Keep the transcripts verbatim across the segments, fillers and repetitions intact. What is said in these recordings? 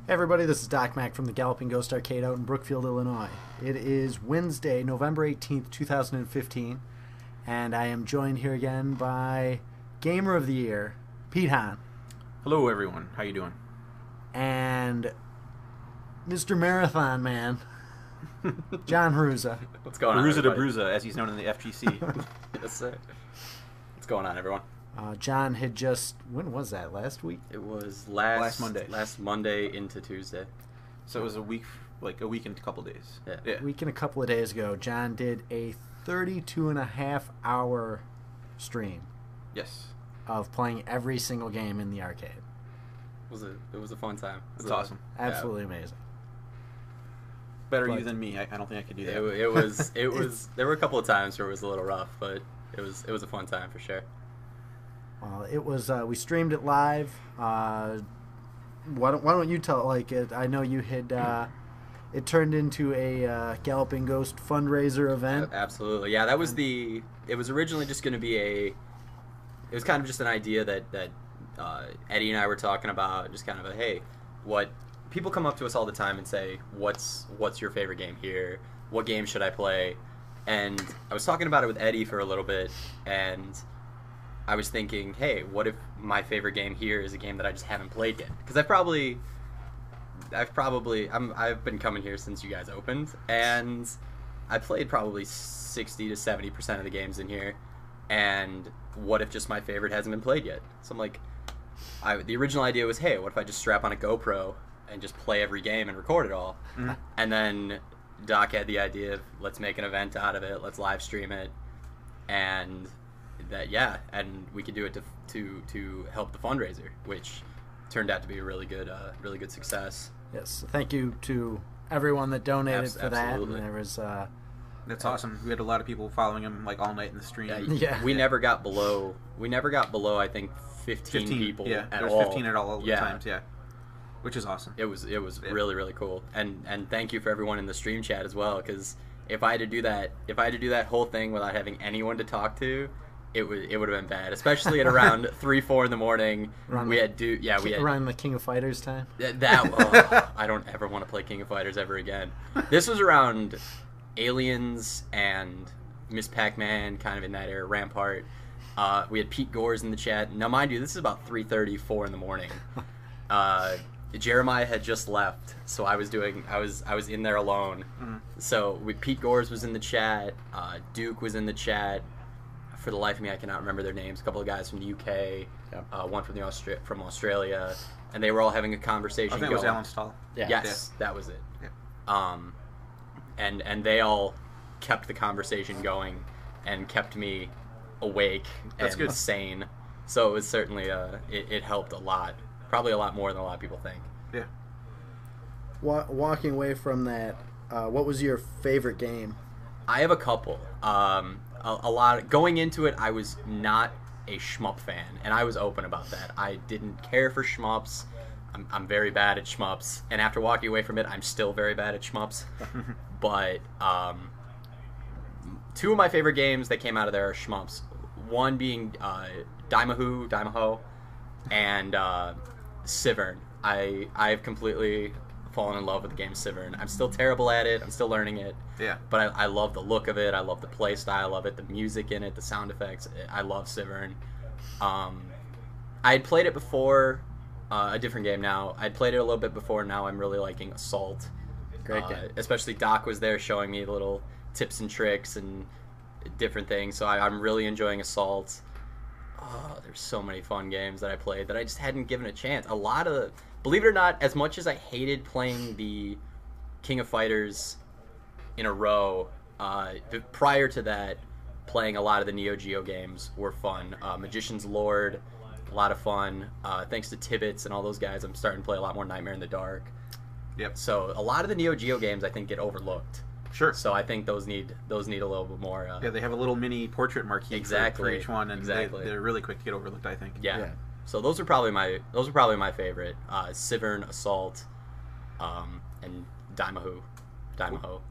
Hey everybody, this is Doc Mac from the Galloping Ghost Arcade out in Brookfield, Illinois. It is Wednesday, November eighteenth, two thousand fifteen, and I am joined here again by Gamer of the Year, Pete Hahn. Hello everyone, how you doing? And Mister Marathon Man, John Haruza. What's going on, Haruza de everybody? Bruza, as he's known in the F G C. Yes, sir. What's going on, everyone? Uh, John had just, when was that, last week? It was last Last Monday. Last Monday into Tuesday. So it was a week, like a week and a couple days. Yeah. Yeah. A week and a couple of days ago, John did a thirty-two and a half hour stream Yes. of playing every single game in the arcade. It was a it was a fun time. It was That's a- awesome. Absolutely amazing. Better But- you than me. I, I don't think I could do It, that. it was it was there were a couple of times where it was a little rough, but it was it was a fun time for sure. Well, it was. Uh, we streamed it live. Uh, why don't Why don't you tell? Like, it, I know you had. Uh, it turned into a uh, Galloping Ghost fundraiser event. A- Absolutely, yeah. That was the. It was originally just going to be a. It was kind of just an idea that that uh, Eddie and I were talking about. Just kind of a hey, what people come up to us all the time and say, what's what's your favorite game here? What game should I play? And I was talking about it with Eddie for a little bit, and I was thinking, hey, what if my favorite game here is a game that I just haven't played yet? Because I probably, I've probably, I'm, I've been coming here since you guys opened, and I played probably sixty to seventy percent of the games in here, and what if just my favorite hasn't been played yet? So I'm like, I, the original idea was, hey, what if I just strap on a GoPro and just play every game and record it all? Mhm. And then Doc had the idea of, let's make an event out of it, let's live stream it, and that yeah, and we could do it to to to help the fundraiser, which turned out to be a really good uh, really good success. Yes. Thank you to everyone that donated Abs- for that. And absolutely. there was. Uh, That's awesome. We had a lot of people following him like all night in the stream. Yeah, Yeah. we never got below we never got below I think fifteen, fifteen people Yeah, at there's all. fifteen at all Yeah. times. Yeah, which is awesome. It was it was Yeah. really really cool, and and thank you for everyone in the stream chat as well, because if I had to do that if I had to do that whole thing without having anyone to talk to, it would it would have been bad, especially at around three four in the morning. Around we the- had do yeah we had around the King of Fighters time. That, that oh, I don't ever want to play King of Fighters ever again. This was around Aliens and Miss Pac-Man, kind of in that era, Rampart. Uh, we had Pete Gores in the chat. Now, mind you, this is about three thirty, four in the morning. Uh, Jeremiah had just left, so I was doing, I was, I was in there alone. Mhm. So we, Pete Gores was in the chat. Uh, Duke was in the chat. For the life of me, I cannot remember their names. A couple of guys from the U K, Yep. uh, one from the Austra- from Australia, and they were all having a I conversation. think it was going. Alan Stahl. Yeah. Yes, that was it. Yeah. Um, and and they all kept the conversation going and kept me awake That's and good. sane. So it was certainly uh, it, it helped a lot. Probably a lot more than a lot of people think. Yeah. Wa- walking away from that, uh, what was your favorite game? I have a couple. Um, a, a lot going into it, I was not a shmup fan, and I was open about that. I didn't care for shmups. I'm, I'm very bad at shmups, and after walking away from it, I'm still very bad at shmups. But um, two of my favorite games that came out of there are shmups. One being uh, Daimahu, Daimaho, and uh, Sivern. I I've completely fallen in love with the game Sivern. I'm still terrible at it. I'm still learning it. Yeah. But I, I love the look of it. I love the play style of it, the music in it, the sound effects. I love Sivern. Um, I had played it before, uh, a different game now. I'd played it a little bit before. Now I'm really liking Assault. Great Uh, game. Especially Doc was there showing me little tips and tricks and different things. So I, I'm really enjoying Assault. Oh, there's so many fun games that I played that I just hadn't given a chance. A lot of, believe it or not, as much as I hated playing the King of Fighters in a row, uh, b- prior to that, playing a lot of the Neo Geo games were fun. Uh, Magician's Lord, a lot of fun. Uh, thanks to Tibbets and all those guys, I'm starting to play a lot more Nightmare in the Dark. Yep. So a lot of the Neo Geo games I think get overlooked. Sure. So I think those need those need a little bit more. Uh, Yeah, they have a little mini portrait marquee for- for, Exactly. each one, and Exactly. they, they're really quick to get overlooked, I think. Yeah. Yeah. So those are probably my those are probably my favorite. Uh, Sivern, Assault, um, and Daimahu. Daimaho.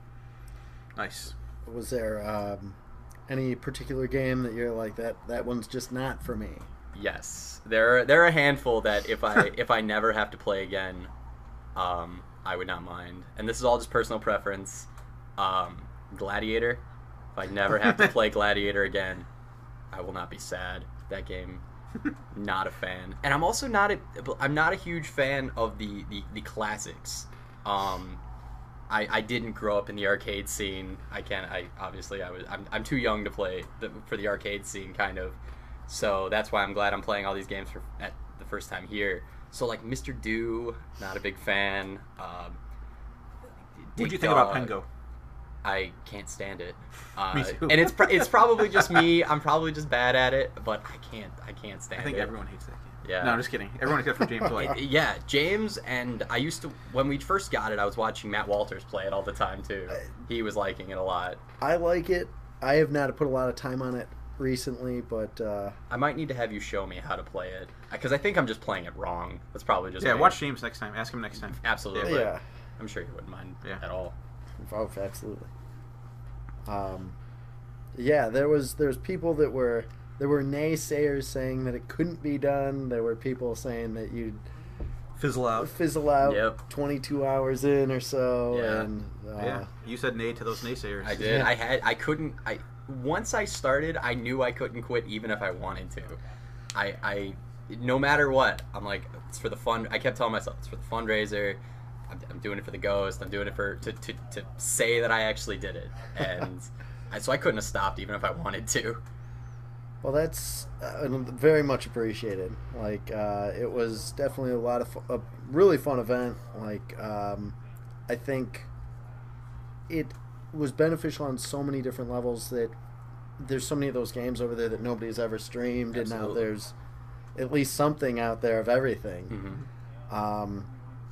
Nice. Was there um, any particular game that you're like that? That one's just not for me. Yes. There are there are a handful that if I if I never have to play again, um, I would not mind. And this is all just personal preference. Um, Gladiator. If I never have to play Gladiator again, I will not be sad. That game, not a fan. And I'm also not a, I'm not a huge fan of the, the, the classics. Um, I, I didn't grow up in the arcade scene. I can't, I, obviously I was, I'm, I'm too young to play the, for the arcade scene, kind of. So that's why I'm glad I'm playing all these games for at the first time here. So like Mister Do, not a big fan. Um, What'd you Dig think about Dog, Pengo? I can't stand it. Uh, Me too. And it's pro- it's probably just me. I'm probably just bad at it, but I can't I can't stand I think it. everyone hates that game. Yeah. No, I'm just kidding. Everyone except for James White. It- yeah, James and I used to when we first got it. I was watching Matt Walters play it all the time too. He was liking it a lot. I like it. I have not put a lot of time on it recently, but uh, I might need to have you show me how to play it because I think I'm just playing it wrong. That's probably just Yeah, me. watch James next time. Ask him next time. Absolutely. yeah, I'm sure he wouldn't mind Yeah. at all. oh, absolutely. Um, yeah, there was there was people that were there were naysayers saying that it couldn't be done. There were people saying that you'd Fizzle out. fizzle out Yep. twenty-two hours in or so, Yeah. and uh, Yeah, you said nay to those naysayers. I did. Yeah. I had. I couldn't. I once I started, I knew I couldn't quit even if I wanted to. I. I. No matter what, I'm like, it's for the fun. I kept telling myself it's for the fundraiser. I'm, I'm doing it for the ghost. I'm doing it for to, to, to say that I actually did it, and I, so I couldn't have stopped even if I wanted to. Well, that's uh, very much appreciated. Like, uh, it was definitely a lot of fu- a really fun event. Like, um, I think it was beneficial on so many different levels that there's so many of those games over there that nobody's ever streamed, and now Absolutely. there's at least something out there of everything. Mm-hmm. Um,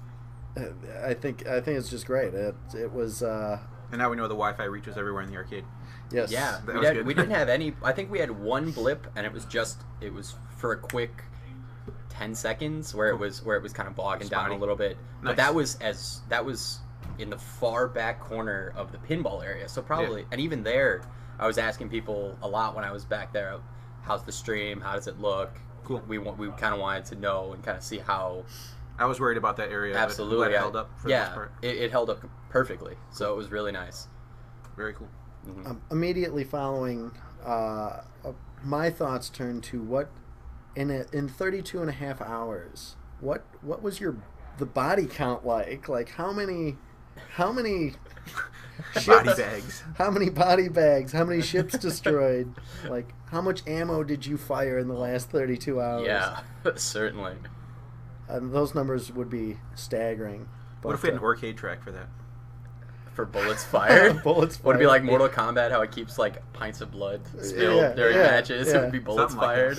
I think I think it's just great. It it was uh, And now we know the Wi-Fi reaches everywhere in the arcade. yes, Yeah, That we, was had, good. we didn't have any. I think we had one blip, and it was just it was for a quick ten seconds where it was where it was kind of bogging down a Spotty. little bit. Nice. But that was as that was in the far back corner of the pinball area. So probably, Yeah. and even there, I was asking people a lot when I was back there. How's the stream? How does it look? Cool. We want we kind of wanted to know and kind of see how. I was worried about that area. but I'm Absolutely, glad it I- held up for the yeah, most part. it, it held up perfectly. So it was really nice. Very cool. Mhm. Um, immediately following, uh, uh, my thoughts turned to what in a, in thirty-two and a half hours. What what was your the body count like? Like how many how many Body ships- bags. How many body bags? How many ships destroyed? Like how much ammo did you fire in the last thirty-two hours? Yeah, certainly. And those numbers would be staggering. What if we had an arcade track for that? For bullets fired? Bullets Would it be like fired. Mortal Kombat, how it keeps like pints of blood spilled Yeah, during yeah, matches? It yeah. would be bullets Something like fired.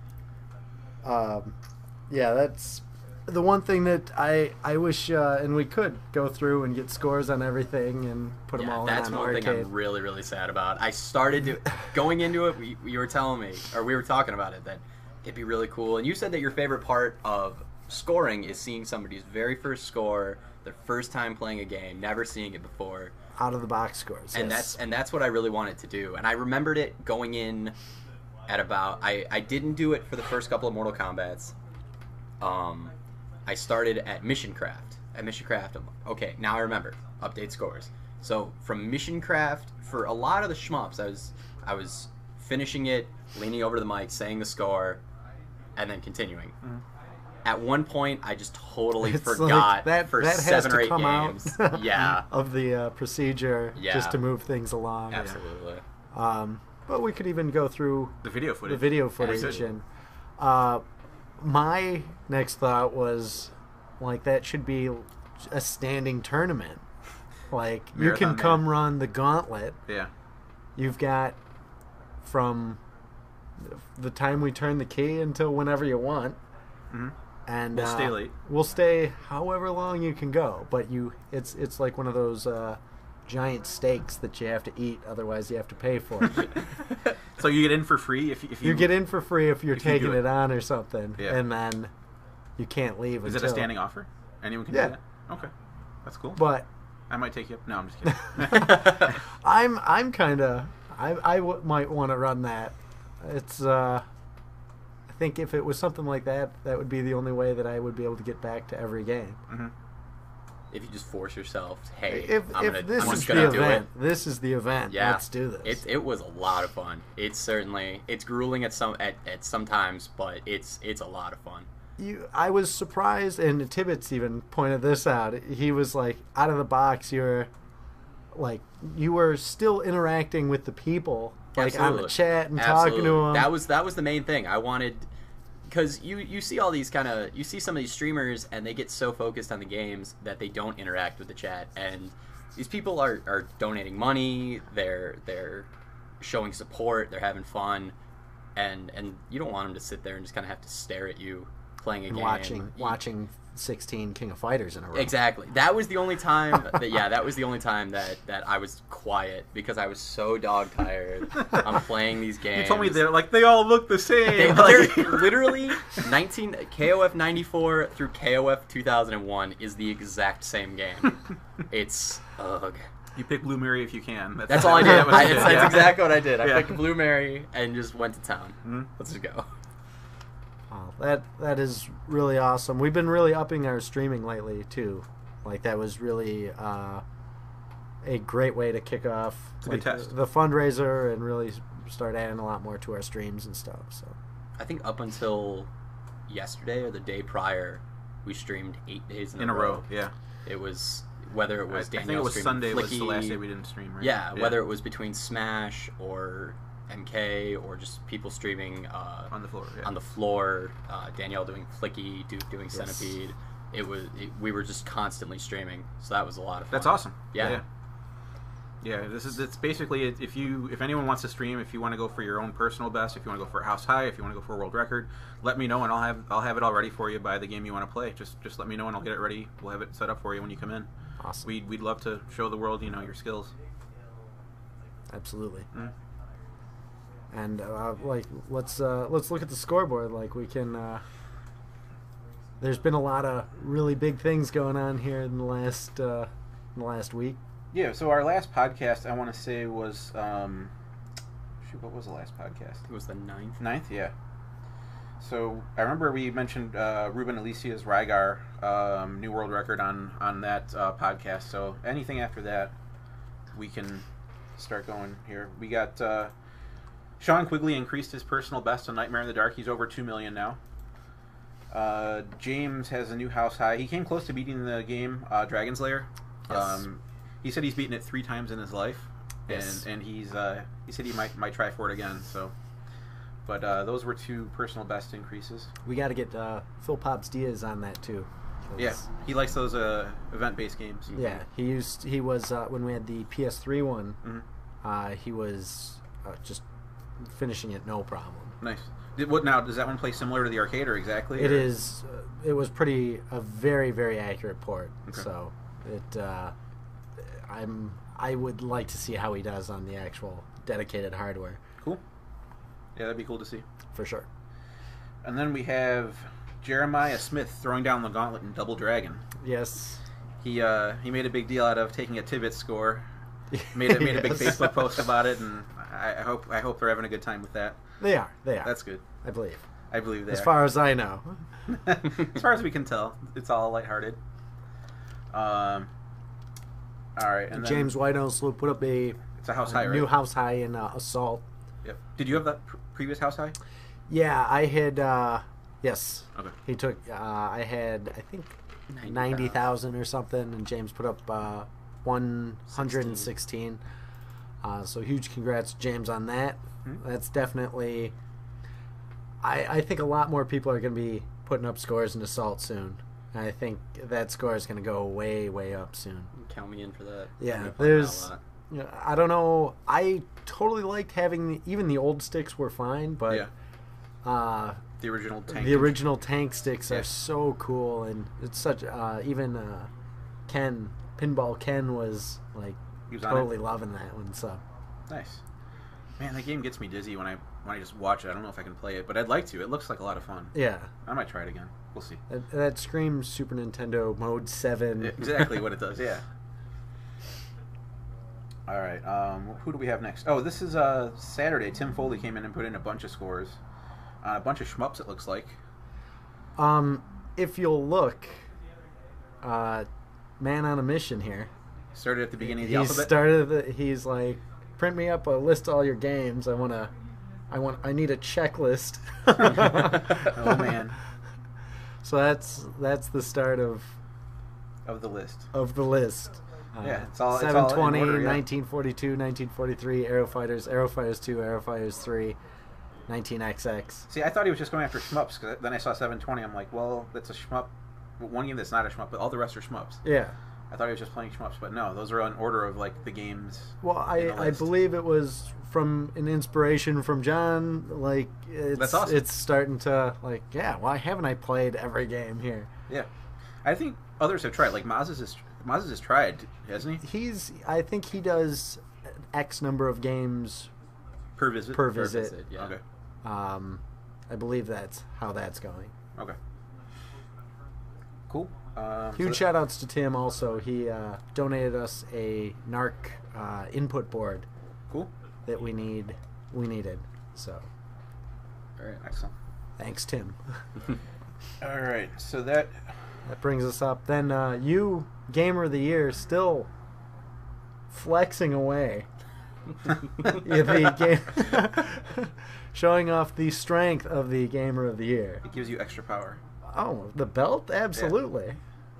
that. Um, yeah, that's the one thing that I I wish, uh, and we could go through and get scores on everything and put them Yeah, all that's in on one arcade. thing I'm really, really sad about. I started to, going into it, we, you were telling me, or we were talking about it, that it'd be really cool. And you said that your favorite part of scoring is seeing somebody's very first score, their first time playing a game, never seeing it before. Out of the box scores, And yes. that's and that's what I really wanted to do. And I remembered it going in at about I, I didn't do it for the first couple of Mortal Kombats. Um, I started at Mission Craft. At Mission Craft, I'm like, okay, now I remember. Update scores. So from Mission Craft, for a lot of the shmups, I was I was finishing it, leaning over to the mic, saying the score, and then continuing. Mhm. At one point, I just totally It's like forgot that, for that has seven to or eight come games. out Yeah, of the uh, procedure Yeah. just to move things along. absolutely. Um, but we could even go through The video footage. the video footage. Absolutely. And uh, my next thought was like that should be a standing tournament. Like you Marathon can man. come run the gauntlet. Yeah. You've got from the time we turn the key until whenever you want, hmm and We'll uh, stay late. We'll stay however long you can go, but you it's it's like one of those uh, giant steaks that you have to eat, otherwise you have to pay for it. So you get in for free if, if you... You get in for free if you're if you taking do it. it. on or something, Yeah. and then you can't leave. Is it until, a standing offer? Anyone can Yeah. do that? Okay. That's cool. But I might take you up. No, I'm just kidding. I'm I'm kind of I I w- might want to run that. It's uh, I think if it was something like that, that would be the only way that I would be able to get back to every game. hmm if you just force yourself, hey, If, I'm if gonna, this I'm is just the gonna do event, it. this is the event. Yeah, Let's do this. It it was a lot of fun. It's certainly it's grueling at some at, at some times, but it's it's a lot of fun. You, I was surprised, and Tibbetts even pointed this out. He was like, out of the box, you're like, you were still interacting with the people, like on the Absolutely. chat and Absolutely. talking to them. That was that was the main thing. I wanted, because you you see all these kind of you see some of these streamers and they get so focused on the games that they don't interact with the chat. And these people are, are donating money. They're they're showing support. They're having fun, and and you don't want them to sit there and just kind of have to stare at you playing a and game. watching You- watching sixteen King of Fighters in a row. Exactly. That was the only time that yeah, that was the only time that, that I was quiet because I was so dog tired. I'm playing these games. You told me they're like they all look the same. They, Like- they're literally nineteen K O F ninety-four through K O F two thousand one is the exact same game. It's ugh. You pick Blue Mary if you can. That's, That's all I did. that was I, it, that's, that's yeah. exactly what I did. I Yeah. picked Blue Mary and just went to town. Mhm. Let's just go. Wow, that that is really awesome. We've been really upping our streaming lately too. Like that was really uh, a great way to kick off It's a like, good test. The, the fundraiser and really start adding a lot more to our streams and stuff. So I think up until yesterday or the day prior, we streamed eight days in, in a row. Yeah. It was whether it I, was I Danielle think it was streaming Sunday was the Flicky, last day we didn't stream, right? Yeah, whether it was between Smash or M K or just people streaming uh, on the floor. Yeah. on the floor, uh, Danielle doing Flicky, Duke doing Yes. Centipede. It was it, we were just constantly streaming, so that was a lot of fun. That's awesome. Yeah. yeah. Yeah, this is it's basically if you if anyone wants to stream, if you want to go for your own personal best, if you want to go for a house high, if you want to go for a world record, let me know and I'll have I'll have it all ready for you by the game you want to play. Just just let me know and I'll get it ready. We'll have it set up for you when you come in. awesome. We'd we'd love to show the world, you know, your skills. Absolutely. Mm. And uh, like let's uh, let's look at the scoreboard. Like we can. Uh, there's been a lot of really big things going on here in the last uh, in the last week. Yeah, so our last podcast I want to say was um shoot, what was the last podcast? It was the ninth. Ninth, yeah. So I remember we mentioned uh, Ruben Alicia's Rygar um, new world record on on that uh, podcast. So anything after that, we can start going here. We got uh, Sean Quigley increased his personal best on Nightmare in the Dark. He's over two million now. Uh, James has a new house high. He came close to beating the game uh, Dragon's Lair. Yes. Um, he said he's beaten it three times in his life, and Yes. and he's uh, he said he might might try for it again. So. But uh, those were two personal best increases. We got to get uh, Phil Pops Diaz on that too. 'cause- Yeah, he likes those uh, event-based games. Yeah, he used he was uh, when we had the P S three one. Mhm. Uh, he was uh, just finishing it no problem. Nice. Did, what now? Does that one play similar to the arcade or exactly? It or? is. Uh, it was pretty a very very accurate port. Okay. So it. Uh, I'm. I would like to see how he does on the actual dedicated hardware Cool. Yeah, that'd be cool to see. for sure. And then we have Jeremiah Smith throwing down the gauntlet in Double Dragon. Yes. He uh, he made a big deal out of taking a Tibbet score. Made a, made a big Yes. Facebook post about it, and I, I hope I hope they're having a good time with that. They are. They are. That's good. I believe. I believe they As are. far as I know. As far as we can tell, it's all lighthearted. Um. All right, and then James Whitehouse will put up a, it's a house a high, right? new house high in uh, Assault. Yep. Did you have that pr- previous house high? Yeah, I had. Uh, yes. Okay. He took. Uh, I had. I think ninety ninety thousand or something, and James put up uh, one hundred and sixteen. Uh, so huge congrats, to James, on that. Mhm. That's definitely. I I think a lot more people are going to be putting up scores in Assault soon. And I think that score is going to go way way up soon. Count me in for that. Yeah, I'm gonna play that a there's- lot. You know, I don't know. I totally liked having the, even the old sticks were fine, but yeah. uh, The original tank. the original tank sticks Yeah. are so cool, and it's such. Uh, even uh, Ken Pinball Ken was like He was on totally it. loving that one. So Nice. Man, that game gets me dizzy when I when I just watch it. I don't know if I can play it, but I'd like to. It looks like a lot of fun. yeah, I might try it again. We'll see. that, that screams Super Nintendo Mode Seven. Exactly what it does. Yeah. All right. Um, who do we have next? Oh, this is uh, Saturday. Tim Foley came in and put in a bunch of scores. Uh, a bunch of shmups, it looks like. Um, if you'll look, uh, man on a mission here. Started at the beginning of the He alphabet. started. The, he's like, print me up a list of all your games. I want to. I want. I need a checklist. Oh man, So that's that's the start of of the list. of the list. Yeah, it's all- it's all in seven twenty, order, yeah. nineteen forty-two, nineteen forty-three, Aero Fighters, Aero Fighters two, Aero Fighters three, nineteen X X. See, I thought he was just going after shmups. Cause then I saw seven twenty. I'm like, well, that's a shmup. One game that's not a shmup, but all the rest are shmups. Yeah. I thought he was just playing shmups, but no, those are in order of like the games. Well, I, in the I list. believe it was from an inspiration from John. Like it's That's awesome. it's starting to like yeah. Why haven't I played every game here? Yeah, I think others have tried. Like Mazes has Mazes has tried, hasn't he? He's I think he does X number of games Per visit. per Per visit. visit, yeah. Okay. Um, I believe that's how that's going. Okay. Cool. Um, Huge so- shout outs to Tim also. He uh, donated us a Narc uh, input board Cool. that we need we needed. So Very Excellent. thanks, Tim. All right. So that That brings us up. Then uh, you, Gamer of the Year, still flexing away. Yeah, the game showing off the strength of the Gamer of the Year. it gives you extra power. Oh, the belt? Absolutely.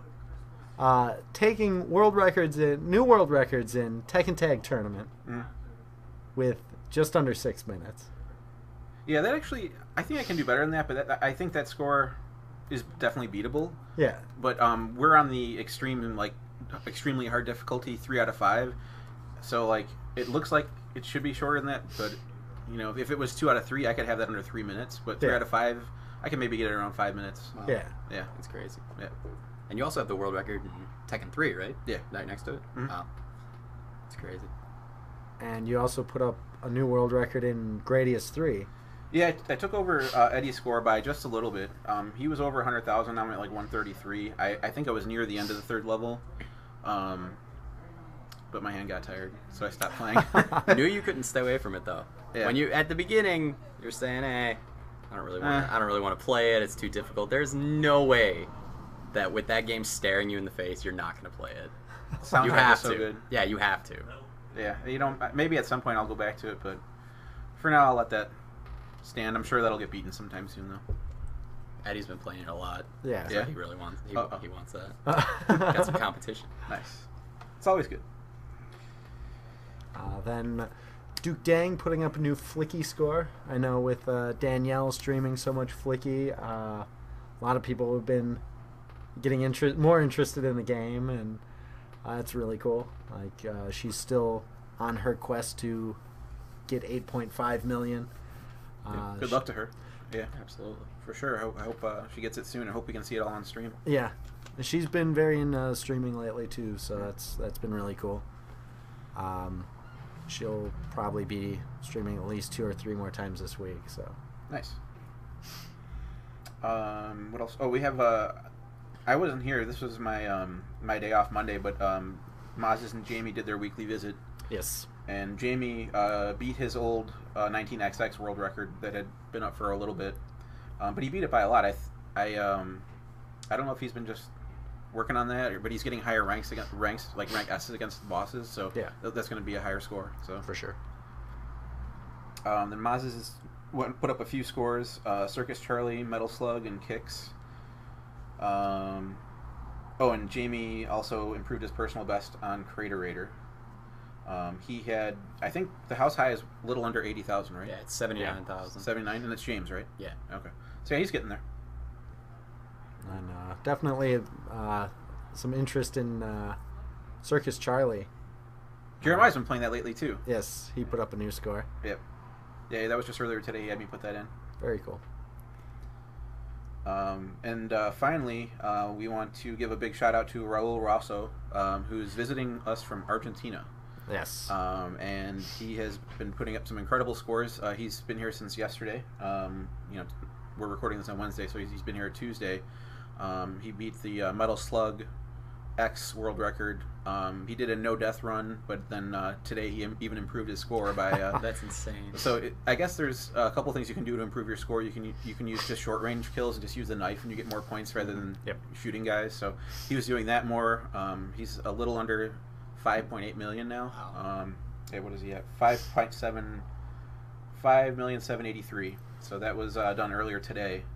Uh, taking world records in, new world records in Tekken Tag Tournament Mm. with just under six minutes. Yeah, that actually, I think I can do better than that. But that, I think that score is definitely beatable. Yeah. But um, we're on the extreme, like extremely hard difficulty, three out of five. So like, it looks like it should be shorter than that. But you know, if it was two out of three, I could have that under three minutes. But three Yeah. out of five, I can maybe get it around five minutes. Wow. Yeah. Yeah. It's crazy. Yeah. And you also have the world record in Tekken three, right? Yeah. Right next to it? Mhm. Wow. It's crazy. And you also put up a new world record in Gradius three. Yeah, I, I took over uh, Eddie's score by just a little bit. Um, he was over one hundred thousand. I'm at like one thirty-three. I, I think I was near the end of the third level. Um, but my hand got tired, so I stopped playing. I knew you couldn't stay away from it though. Yeah. When you at the beginning, you're saying, "Hey, I don't really want. Eh. I don't really want to play it. It's too difficult." There's no way that with that game staring you in the face, you're not going to play it. Soundtrack You have is so to. good. Yeah, you have to. Yeah, you know, maybe at some point I'll go back to it, but for now I'll let that stand. I'm sure that'll get beaten sometime soon, though. Eddie's been playing it a lot. Yeah. So Yeah. he really wants. He, Uh-oh. he wants that. Got some competition. Nice. It's always good. Uh, then Duke Dang putting up a new Flicky score. I know with uh, Danielle streaming so much Flicky, uh, a lot of people have been getting inter- more interested in the game, and uh, it's really cool. Like uh, she's still on her quest to get eight point five million. Yeah, Uh, good she- luck to her. Yeah, Absolutely. for sure. I hope, I hope uh, she gets it soon. I hope we can see it all on stream. Yeah, she's been very in uh, streaming lately too, so that's that's been really cool. Um, she'll probably be streaming at least two or three more times this week. So Nice. Um, what else? Oh, we have. Uh, I wasn't here. This was my um, my day off Monday, but um, Mazes and Jamie did their weekly visit, yes, and Jamie uh, beat his old uh, nineteen X X world record that had been up for a little bit, um, but he beat it by a lot. I, th- I, um, I don't know if he's been just working on that, or, but he's getting higher ranks against ranks like rank S's against the bosses. So Yeah. th- that's going to be a higher score. So for sure. Um, then Mazes has went, put up a few scores: uh, Circus Charlie, Metal Slug, and Kicks. Um, oh, and Jamie also improved his personal best on Crater Raider. Um, he had, I think, the house high is a little under eighty thousand, right? Yeah, it's seventy-nine thousand. seventy-nine, and it's James, right? Yeah. Okay. So yeah, he's getting there. And uh, definitely uh, some interest in uh, Circus Charlie. Jeremiah's been playing that lately too. Yes, he put up a new score. Yep. Yeah, that was just earlier today. He had me put that in. Very cool. Um, and uh, finally, uh, we want to give a big shout out to Raul Rosso, um, who's visiting us from Argentina. Yes. Um, and he has been putting up some incredible scores. Uh, he's been here since yesterday. Um, you know, we're recording this on Wednesday, so he's, he's been here Tuesday. Um, he beat the uh, Metal Slug X world record. Um, he did a no death run, but then uh, today he im- even improved his score by. Uh, That's insane. So it, I guess there's a couple things you can do to improve your score. You can you can use just short range kills and just use the knife, and you get more points rather than Yep. shooting guys. So he was doing that more. Um, he's a little under five point eight million now. Wow. Um, okay, what is he at? five point seven, five million seven eighty-three. So that was uh, done earlier today.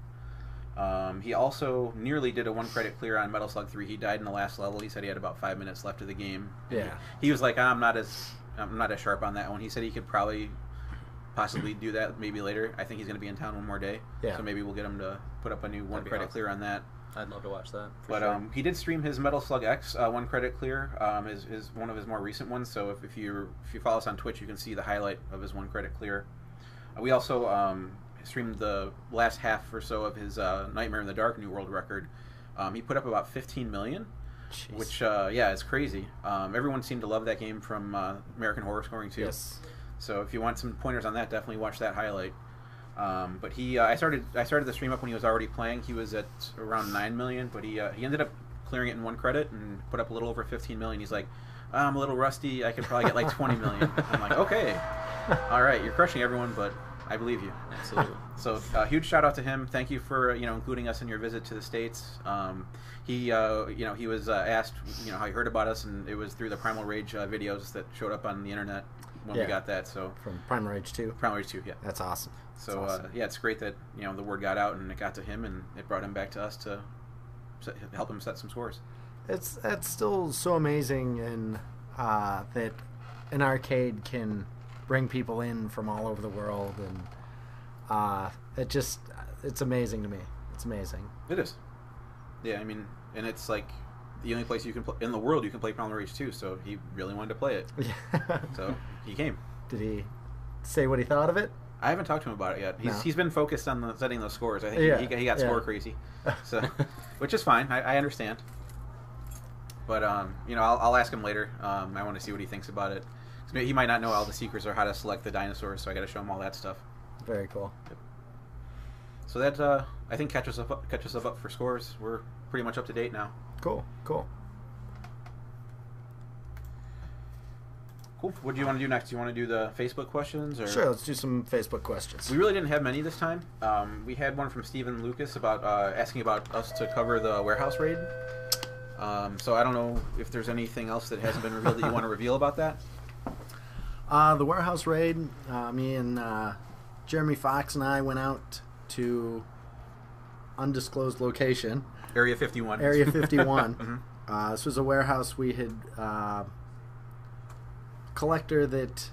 Um, he also nearly did a one credit clear on Metal Slug three. He died in the last level. He said he had about five minutes left of the game. And Yeah. He, he was like, I'm not as I'm not as sharp on that one. He said he could probably possibly do that maybe later. I think he's going to be in town one more day. Yeah. So maybe we'll get him to put up a new one That'd be credit awesome. clear on that. I'd love to watch that. For But sure. um, he did stream his Metal Slug X uh, one credit clear. Um, is is one of his more recent ones. So if, if you if you follow us on Twitch, you can see the highlight of his one credit clear. Uh, we also um, streamed the last half or so of his uh, Nightmare in the Dark new world record. Um, he put up about fifteen million, Jeez. which uh, yeah, is crazy. Um, everyone seemed to love that game from uh, American Horror Scoring too. Yes. So if you want some pointers on that, definitely watch that highlight. Um, but he, uh, I started, I started the stream up when he was already playing. He was at around nine million, but he, uh, he ended up clearing it in one credit and put up a little over fifteen million. He's like, I'm a little rusty. I could probably get like twenty million. I'm like, okay, all right, you're crushing everyone, but I believe you. Absolutely. So uh, huge shout out to him. Thank you for you know including us in your visit to the States. Um, he, uh, you know, he was uh, asked, you know, how he heard about us, and it was through the Primal Rage uh, videos that showed up on the internet when Yeah. we got that. So From Primal Rage two. Primal Rage two, yeah. That's awesome. So That's awesome. uh, yeah, it's great that you know the word got out and it got to him and it brought him back to us to set, help him set some scores. It's it's still so amazing, and uh, that an arcade can bring people in from all over the world, and uh, it just it's amazing to me. It's amazing. It is. Yeah, I mean, and it's like the only place you can play in the world you can play Primal Rage two. So he really wanted to play it. Yeah. So he came. Did he say what he thought of it? I haven't talked to him about it yet. He's No. he's been focused on the, setting those scores. I think Yeah, he, he, he got yeah. score crazy, so which is fine. I, I understand. But um, you know, I'll, I'll ask him later. Um, I want to see what he thinks about it. 'Cause maybe he might not know all the secrets or how to select the dinosaurs, so I got to show him all that stuff. Very cool. So that uh, I think catch us up, catch us up for scores. We're pretty much up to date now. Cool. Cool. Cool. What do you want to do next? Do you want to do the Facebook questions? Or? Sure. Let's do some Facebook questions. We really didn't have many this time. Um, we had one from Stephen Lucas about uh, asking about us to cover the warehouse raid. Um, so I don't know if there's anything else that hasn't been revealed that you want to reveal about that. Uh, the warehouse raid. Uh, me and uh, Jeremy Fox and I went out to undisclosed location, Area fifty-one. Area fifty-one. Mhm. Uh, this was a warehouse we had uh, collector that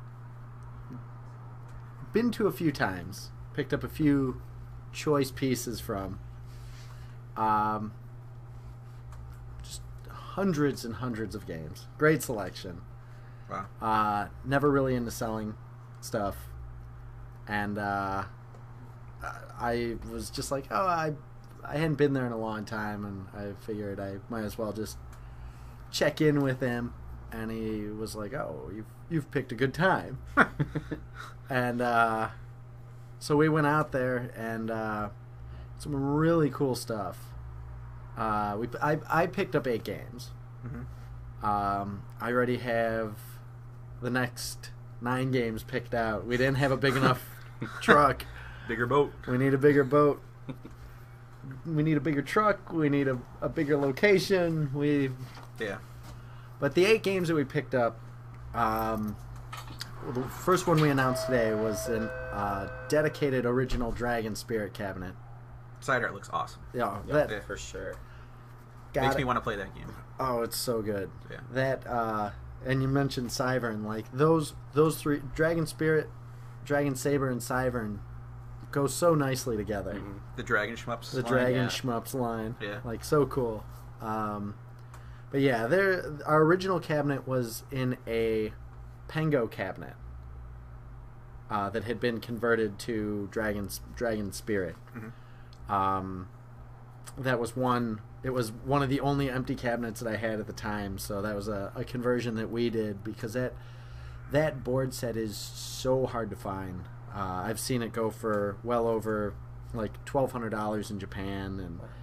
been to a few times, picked up a few choice pieces from. Um, just hundreds and hundreds of games. Great selection. Wow. Uh, never really into selling stuff, and uh, I was just like, oh, I, I hadn't been there in a long time, and I figured I might as well just check in with him. And he was like, oh, you've you've picked a good time, and uh, so we went out there and uh, some really cool stuff. Uh, we I I picked up eight games. Mm-hmm. Um, I already have the next nine games picked out. We didn't have a big enough truck. Bigger boat. We need a bigger boat. We need a bigger truck. We need a, a bigger location. We, Yeah. but the eight games that we picked up, um, well, the first one we announced today was an uh, dedicated original Dragon Spirit cabinet. Side art looks awesome. Yeah, Yeah, that for sure. got Makes it. me want to play that game. Oh, it's so good. Yeah. That uh, and you mentioned Syvern, like those those three, Dragon Spirit, Dragon Saber, and Syvern, go so nicely together. Mhm. The Dragon Shmups. The line. Dragon yeah. Shmups line, Yeah. like so cool. Um, but yeah, there our original cabinet was in a Pengo cabinet uh, that had been converted to Dragon Dragon Spirit. Mhm. Um, that was one. It was one of the only empty cabinets that I had at the time, so that was a, a conversion that we did because that that board set is so hard to find. Uh, I've seen it go for well over like twelve hundred dollars in Japan, and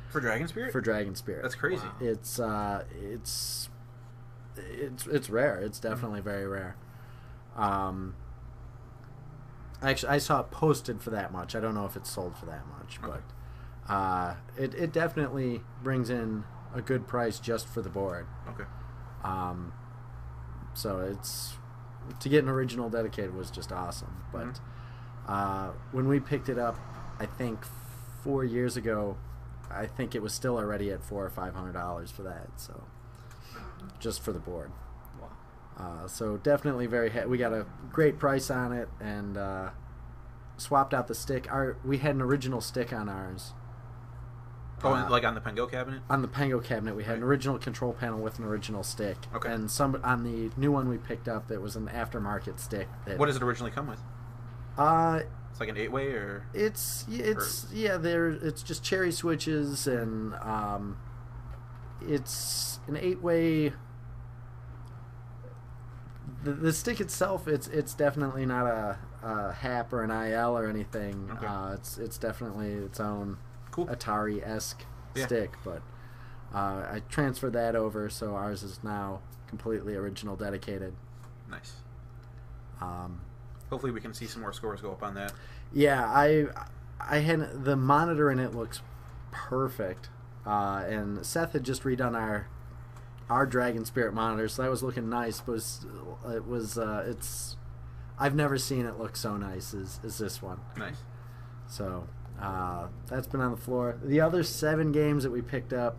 For Dragon Spirit? For Dragon Spirit. That's crazy. Wow. It's uh, it's it's it's rare. It's definitely very rare. Um, actually, I saw it posted for that much. I don't know if it's sold for that much, Okay. but uh, it it definitely brings in a good price just for the board. Okay. Um, so it's to get an original dedicated was just awesome. But Mhm. uh, when we picked it up, I think four years ago, I think it was still already at four or five hundred dollars for that. So just for the board. Wow. Uh, so definitely very. Ha- we got a great price on it and uh, swapped out the stick. Our we had an original stick on ours. Oh, Uh, like on the Pengo cabinet? On the Pengo cabinet, we had an Right. original control panel with an original stick. Okay. And some on the new one we picked up, it was an aftermarket stick. That, What does it originally come with? Uh, It's like an eight-way or... it's it's yeah, there. It's just cherry switches and um, it's an eight-way. The, the stick itself, it's it's definitely not a, a H A P or an I L or anything. Okay. Uh, it's it's definitely its own Cool. Atari-esque Yeah. stick, but uh, I transferred that over, so ours is now completely original dedicated. Nice. Um, Hopefully we can see some more scores go up on that. yeah, I I had the monitor in it looks perfect, uh, and Seth had just redone our our Dragon Spirit monitor, so that was looking nice. But it was, it was uh, it's I've never seen it look so nice as as this one. Nice. So uh, that's been on the floor. The other seven games that we picked up,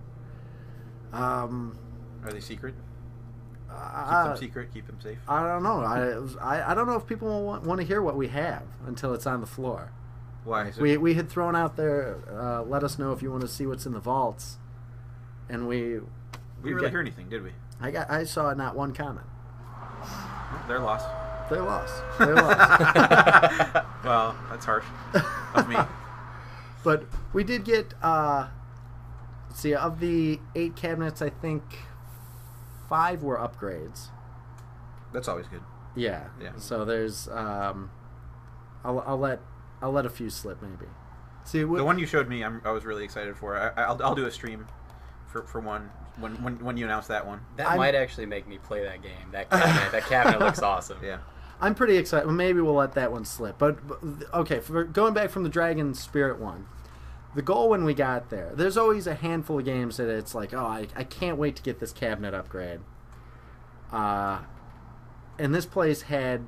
um, Are they secret? Keep uh, them secret. Keep them safe. I don't know. I, I I don't know if people want, want to hear what we have until it's on the floor. Why? Is it- We we had thrown out there, uh, let us know if you want to see what's in the vaults, and we we didn't really got- hear anything, did we? I got I saw not one comment. Oh, they're lost. They lost. They lost. Well, that's harsh of me. But we did get. Uh, let's see, of the eight cabinets, I think five were upgrades. That's always good. Yeah. Yeah. So there's. Um, I'll I'll let I'll let a few slip maybe. See what, The one you showed me, I'm, I was really excited for. I, I'll, I'll do a stream for, for one when, when when you announce that one. That I'm- might actually make me play that game. That cabinet, that cabinet looks awesome. Yeah. I'm pretty excited. Well, maybe we'll let that one slip. But, but okay, for going back from the Dragon Spirit one, the goal when we got there, there's always a handful of games that it's like, oh, I, I can't wait to get this cabinet upgrade. Uh, and this place had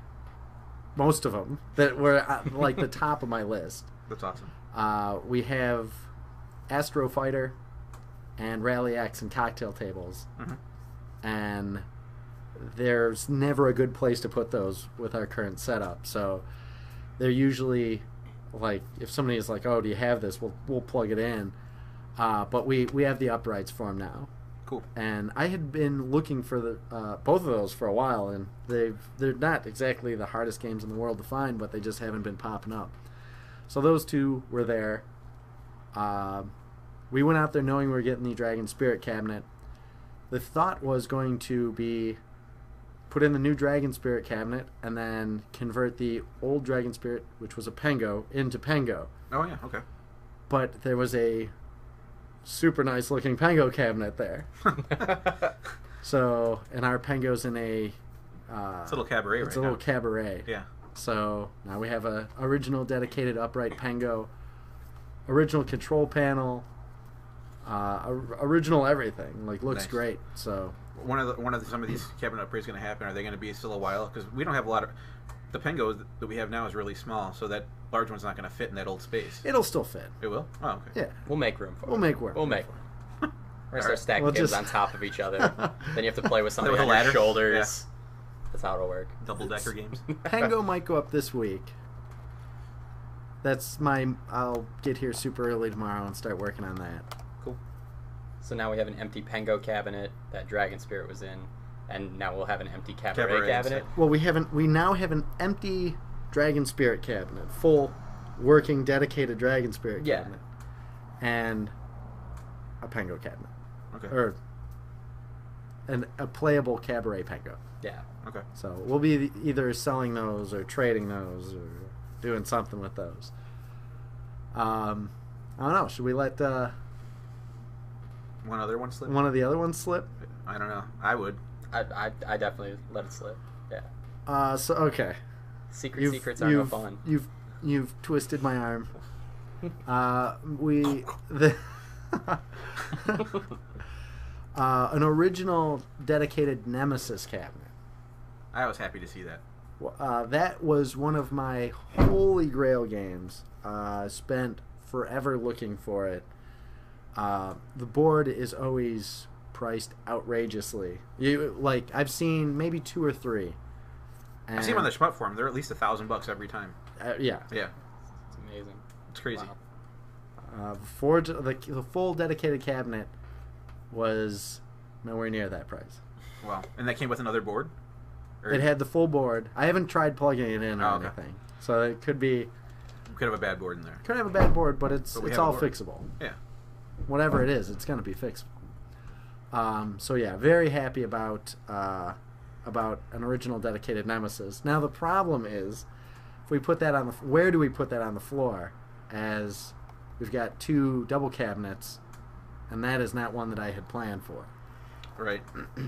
most of them that were uh, like the top of my list. That's awesome. Uh, we have Astro Fighter and Rally X and cocktail tables. Mhm. And there's never a good place to put those with our current setup. So they're usually like, if somebody is like, "Oh, do you have this?" We'll we'll plug it in. Uh, but we, we have the uprights for them now. Cool. And I had been looking for the uh, both of those for a while, and they've they're not exactly the hardest games in the world to find, but they just haven't been popping up. So those two were there. Uh, we went out there knowing we were getting the Dragon Spirit cabinet. The thought was going to be put in the new Dragon Spirit cabinet and then convert the old Dragon Spirit, which was a Pengo, into Pengo. Oh, yeah. Okay. But there was a super nice looking Pengo cabinet there. So, and our Pengo's in a... Uh, It's a little cabaret it's right a little now. cabaret. Yeah. So now we have a original dedicated upright Pengo, original control panel, uh, or- original everything. Like looks Nice. great. So One of the, one of the, some of these cabinet upgrades going to happen. Are they going to be still a while? Because we don't have a lot of... The Pengo that we have now is really small, so that large one's not going to fit in that old space. it'll still fit. It will? Oh, okay. Yeah, We'll make room for it. we'll make work. We'll make room. We're gonna start Alright. stacking We'll kids just- on top of each other. Then you have to play with somebody with on a your ladder? shoulders. That's how it'll work. Double-decker games. Pengo might go up this week. That's my. I'll get here super early tomorrow and start working on that. Cool. So now we have an empty Pengo cabinet that Dragon Spirit was in, and now we'll have an empty Cabaret, Cabaret cabinet. instead. Well, we haven't. We now have an empty Dragon Spirit cabinet, full, working, dedicated Dragon Spirit Yeah. cabinet, and a Pengo cabinet, Okay. or an, a playable Cabaret Pengo. Yeah. Okay. So we'll be either selling those or trading those or doing something with those. Um, I don't know. Should we let uh, One other one slip. One of the other ones slip. I don't know. I would. I, I, I definitely let it slip. Yeah. Uh, so okay. Secret You've, secrets are no you've, fun. You've you've twisted my arm. Uh, we the uh, an original dedicated Nemesis cabinet. I was happy to see that. Uh, that was one of my holy grail games. Uh, spent forever looking for it. Uh, the board is always priced outrageously. You like I've seen maybe two or three. And, I see them on the Shmup forum. They're at least a thousand bucks every time. Uh, yeah. Yeah, It's amazing. it's crazy. Wow. Uh, Forge, the, the full dedicated cabinet was nowhere near that price. Wow. And that came with another board. Or It had the full board. I haven't tried plugging it in or Oh, okay. anything, so it could be we could have a bad board in there. could have a bad board, but it's But we it's have a all board. fixable. Yeah. Whatever it is, it's going to be fixable. Um, so yeah, very happy about uh, about an original dedicated Nemesis. Now the problem is, if we put that on the where do we put that on the floor? As we've got two double cabinets, and that is not one that I had planned for. Right.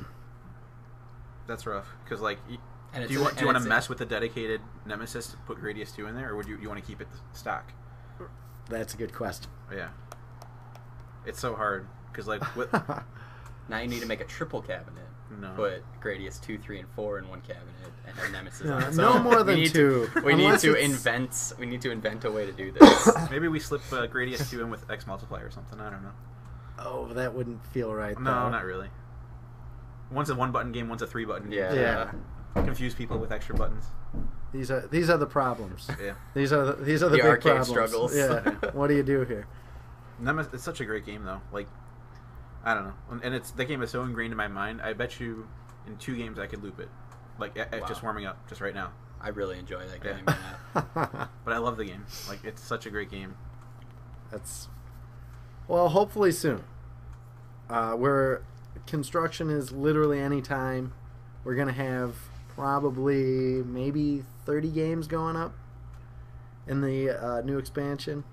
That's rough. Because like, y- And do it's you a- want do you and want to it's a- mess with the dedicated Nemesis to put Gradius two in there, or would you you want to keep it stock? That's a good question. Yeah. It's so hard because like with Now you need to make a triple cabinet. no. Put Gradius two, three, and four in one cabinet, and have Nemesis No, on its no own. more We than need two, To, we need unless to it's- invent. We need to invent a way to do this. Maybe we slip uh, Gradius two in with X multiplier or something. I don't know. Oh, that wouldn't feel right. No, though. not really. One's a one button game, one's a three button game. Yeah. Yeah. Confuse people with extra buttons. These are these are the problems. Yeah. These are the, these are the, The big arcade problems. struggles. Yeah. What do you do here? Nemesis, it's such a great game though. Like, I don't know, and and it's that game is so ingrained in my mind. I bet you, in two games I could loop it, like a- a- Wow. just warming up, just right now. I really enjoy that Yeah. game. Yeah. But I love the game. Like, it's such a great game. That's well, hopefully soon. Uh, where construction is literally any time. We're gonna have probably maybe thirty games going up in the uh, new expansion.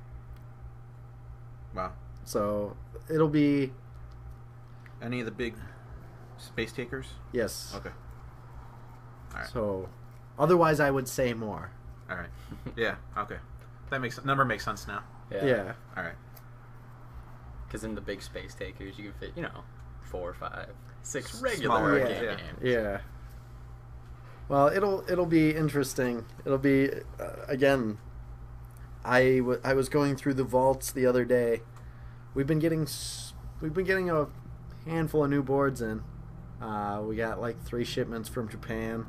Wow. So it'll be Any of the big space takers? yes. Okay. All right. So otherwise, I would say more. All right. Yeah. Okay. That makes number makes sense now. Yeah. Yeah. All right. Because in the big space takers, you can fit, you know, four, five, six regular Smaller, arcade yeah. games. Yeah. Well, it'll it'll be interesting. It'll be uh, again. I, w- I was going through the vaults the other day. We've been getting s- we've been getting a handful of new boards in. Uh, we got like three shipments from Japan.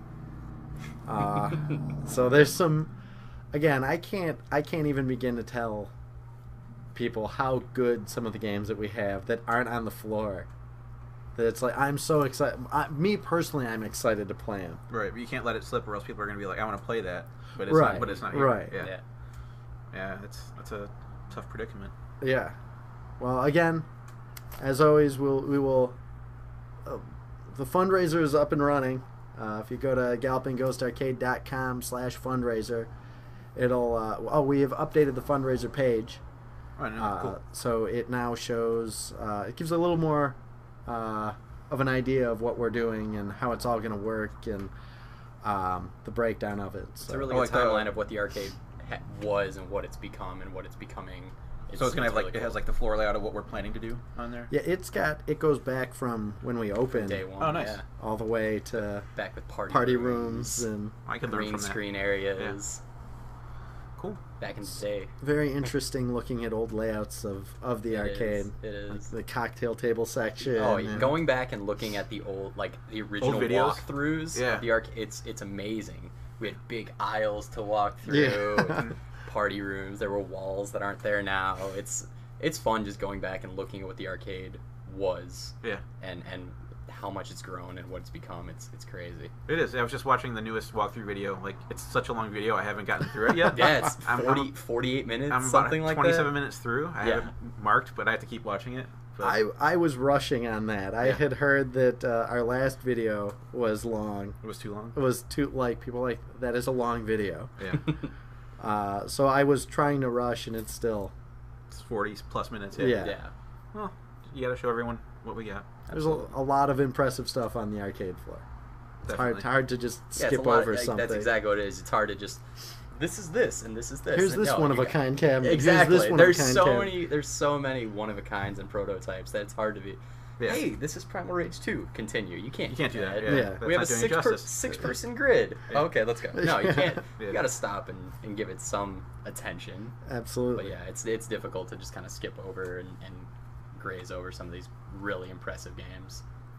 Uh, so there's some. Again, I can't I can't even begin to tell people how good some of the games that we have that aren't on the floor. That it's like I'm so excited. I, me personally, I'm excited to play them. Right. But you can't let it slip, or else people are going to be like, "I want to play that," but it's Right, not. But it's not here. right. Yeah. Yeah. Yeah. It's that's a tough predicament. Yeah. Well, again, as always, we'll we will. Uh, the fundraiser is up and running. Uh, if you go to galloping ghost arcade dot com slash fundraiser, it'll. Uh, oh, we have updated the fundraiser page. Oh, no, Uh, cool. So it now shows. Uh, it gives a little more uh, of an idea of what we're doing and how it's all going to work and um, the breakdown of it. It's So. a really Oh, good like the- timeline of what the arcade ha- was and what it's become and what it's becoming. So it's gonna have like really it has cool. like the floor layout of what we're planning to do on there. Yeah, it's got. It goes back from when we opened day one. Oh, nice. Yeah. all the way to Back with party party rooms and. I could learn green from that. screen areas. Cool. Back in the day. Very interesting looking at old layouts of, of the It arcade. is, It Like is. the cocktail table section. Oh, and- going back and looking at the old, like the original videos? walkthroughs Yeah. of the arc, it's it's amazing. We had big aisles to walk through, Yeah. and party rooms. There were walls that aren't there now. It's it's fun just going back and looking at what the arcade was Yeah. and and how much it's grown and what it's become. It's it's crazy. It is. I was just watching the newest walkthrough video. Like, it's such a long video. I haven't gotten through it yet. Yeah, it's I'm- forty, I'm- forty-eight minutes, I'm about something like twenty-seven that. minutes through. I Yeah. haven't marked, but I have to keep watching it. But I, I was rushing on that. I Yeah. had heard that uh, our last video was long. it was too long. It was too, like, people were like, that is a long video. Yeah. Uh, so I was trying to rush and it's still. It's forty plus minutes. Yeah. Yeah. Yeah. Well, you got to show everyone what we got. There's a, a lot of impressive stuff on the arcade floor. It's hard, hard to just yeah, skip it's a lot, over like, something. That's exactly what it is. It's hard to just. This is this, and this is this. Here's and this no, one of you a got- kind cabinet. Exactly. Here's this one There's of a kind so cabinet. many. There's so many one of a kinds and prototypes that it's hard to be. Yeah. Hey, this is Primal Rage two. Continue. You can't. You can't do that. Yeah, Yeah. That's we have a not doing it six, per, justice. six person grid. Yeah. Okay, let's go. No, you can't. Yeah. You got to stop and, and give it some attention. Absolutely. But yeah, it's it's difficult to just kind of skip over and, and graze over some of these really impressive games.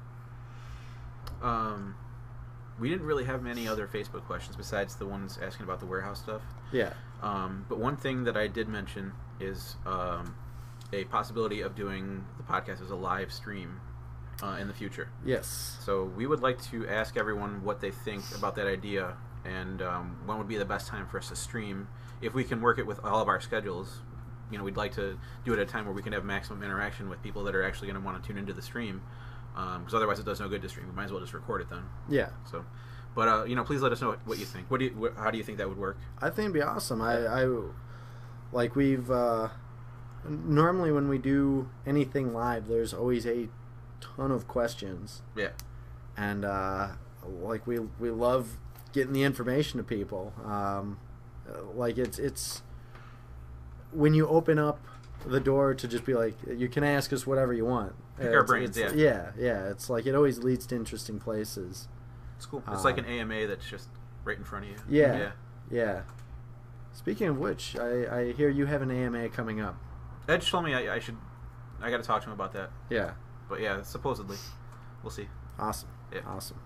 Um, we didn't really have many other Facebook questions besides the ones asking about the warehouse stuff. Yeah. Um, but one thing that I did mention is um, a possibility of doing the podcast as a live stream uh, in the future. Yes. So we would like to ask everyone what they think about that idea and um, when would be the best time for us to stream. If we can work it with all of our schedules, you know, we'd like to do it at a time where we can have maximum interaction with people that are actually going to want to tune into the stream. Because um, otherwise it does no good to stream. We might as well just record it then. Yeah. So, but uh, you know, please let us know what, what you think. What do you, wh- how do you think that would work? I think it'd be awesome. I, I like we've uh, normally when we do anything live, there's always a ton of questions, Yeah. and uh, like we we love getting the information to people. Um, like it's it's when you open up the door to just be like, you can ask us whatever you want. Pick It's- our brains, it's- yeah. yeah, yeah. It's like it always leads to interesting places. It's cool. It's like Uh, an A M A that's just right in front of you. Yeah. Yeah. Yeah. Speaking of which, I, I hear you have an A M A coming up. Edge told me I, I should. I got to talk to him about that. Yeah. But yeah, supposedly, we'll see. Awesome. Yeah. Awesome.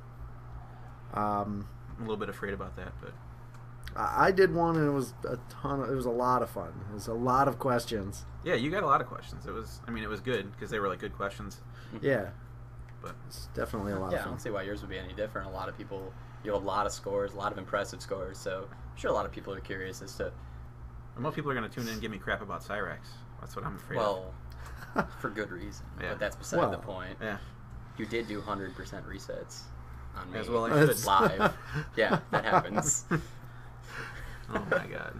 Um, I'm a little bit afraid about that, but I, I did one and it was a ton. Of, it was a lot of fun. It was a lot of questions. yeah, you got a lot of questions. It was. I mean, it was good because they were like good questions. Yeah. But It's definitely a lot Yeah, I of don't fun. see why yours would be any different. A lot of people, you have a lot of scores, a lot of impressive scores. So I'm sure a lot of people are curious as to, most people are going to tune in and give me crap about Cyrax. That's what I'm afraid of. well, for good reason. Yeah. But that's beside Well, the point. Yeah. You did do one hundred percent resets on me. As well I That's- should. live. Yeah, that happens. Oh my god.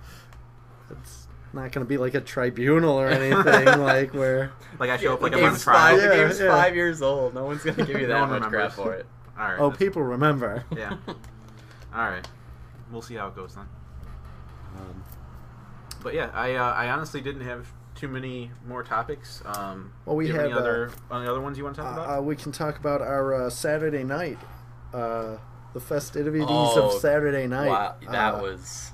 It's not going to be like a tribunal or anything like where. Like I show up like the I'm on game's trial. five, Yeah, the game's yeah. five years old. No one's going to give you No that one much crap remembers. for it. All right. Oh, that's- people remember. Yeah. All right. We'll see how it goes then. Um, But yeah, I uh, I honestly didn't have too many more topics. Um, Well, we do you have any have, uh, other any other ones you want to talk about? uh, we can talk about our uh, Saturday night, uh, the festivities Oh, of Saturday night. Wow, that Uh, was.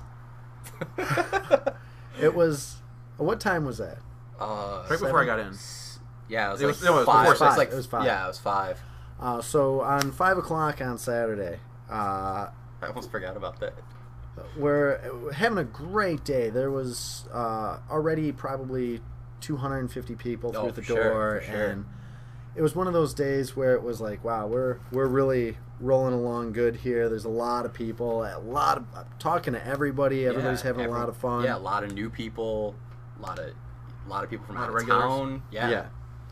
It was. What time was that? uh, Right before I got in. s- Yeah, it was It like was- no, it was five. before It was six. like It was five. Yeah, it was five. Uh, so on five o'clock on Saturday, uh, I almost forgot about that. we're having a great day. There was uh, already probably two hundred fifty people Oh, through the for sure, door, for sure. and it was one of those days where it was like, wow, we're we're really rolling along good here. There's a lot of people, a lot of I'm talking to everybody. Everybody's Yeah, having every- a lot of fun. Yeah, a lot of new people, a lot of, a lot of people from A lot out of of regulars. town. Yeah. Yeah.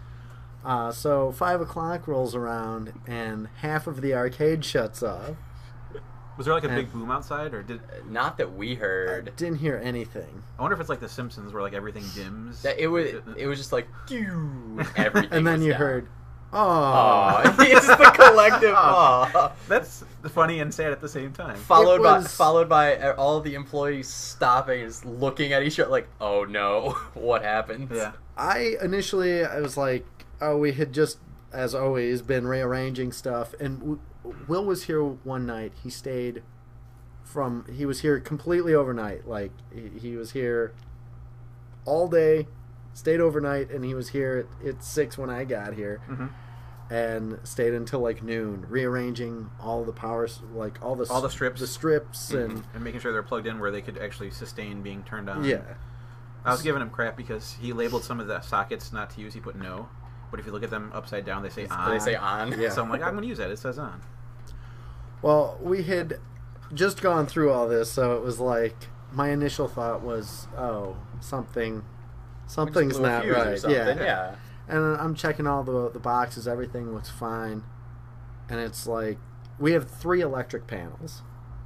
Uh, so five o'clock rolls around, and half of the arcade shuts off. Was there like a and- big boom outside, or did Uh, Not that we I heard. didn't hear anything. I wonder if it's like The Simpsons, where like everything dims? That it was. It was just like everything. And then was you down. heard, oh. Aw, it's the collective aw. That's funny and sad at the same time. Followed It by was- followed by all the employees stopping, and just looking at each other like, "Oh no, what happened?" Yeah. I initially, I was like, oh, we had just, as always, been rearranging stuff. And w- Will was here one night. He stayed from, he was here completely overnight. Like, he, he was here all day, stayed overnight, and he was here at, at six when I got here. hmm And stayed until like noon, rearranging all the powers, like all the All the strips. the strips, and And making sure they're plugged in where they could actually sustain being turned on. yeah, I was giving him crap because he labeled some of the sockets not to use. He put no, but if you look at them upside down, they say on. They say on. Yeah. So I'm like, I'm going to use that. It says on. Well, we had just gone through all this, so it was like my initial thought was, oh, something, something's Just blew a not fuse or right. something, Yeah. yeah. And I'm checking all the the boxes, everything looks fine, and it's like we have three electric panels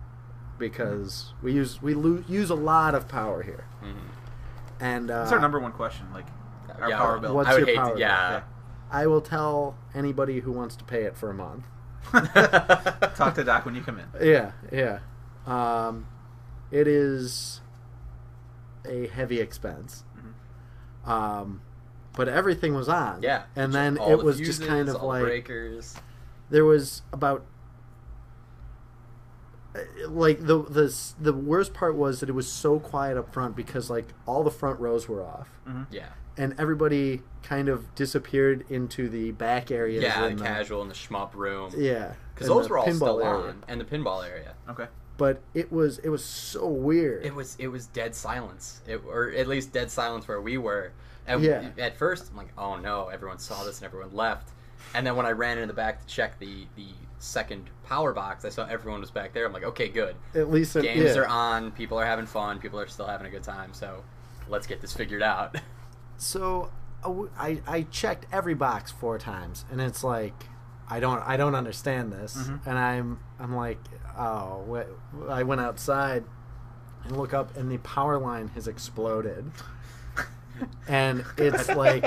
because we use we lo- use a lot of power here, Mhm. and uh, That's our number one question. Like, our Yeah, power bill. What's I would your hate power to, bill? yeah, Yeah. I will tell anybody who wants to pay it for a month. Talk to Doc when you come in. Yeah, yeah. Um, it is a heavy expense. Mm-hmm. Um, but everything was on. Yeah. And then all it the was fuses, just kind of all like breakers. there was about like the the the worst part was that it was so quiet up front because like all the front rows were off. Mm-hmm. Yeah. And everybody kind of disappeared into the back areas. Yeah, in the casual and the shmup room. Yeah, Because and those the were all pinball still area. on, and the pinball area. Okay. But it was it was so weird. It was it was dead silence, it, or at least dead silence where we were. And Yeah. at first, I'm like, oh no, everyone saw this and everyone left. And then when I ran into the back to check the the second power box, I saw everyone was back there. I'm like, okay, good. At least it, Games yeah. are on, people are having fun, people are still having a good time. So let's get this figured out. So uh, w- I I checked every box four times, and it's like I don't I don't understand this, Mhm. and I'm I'm like oh what? I went outside and look up, and the power line has exploded, and it's like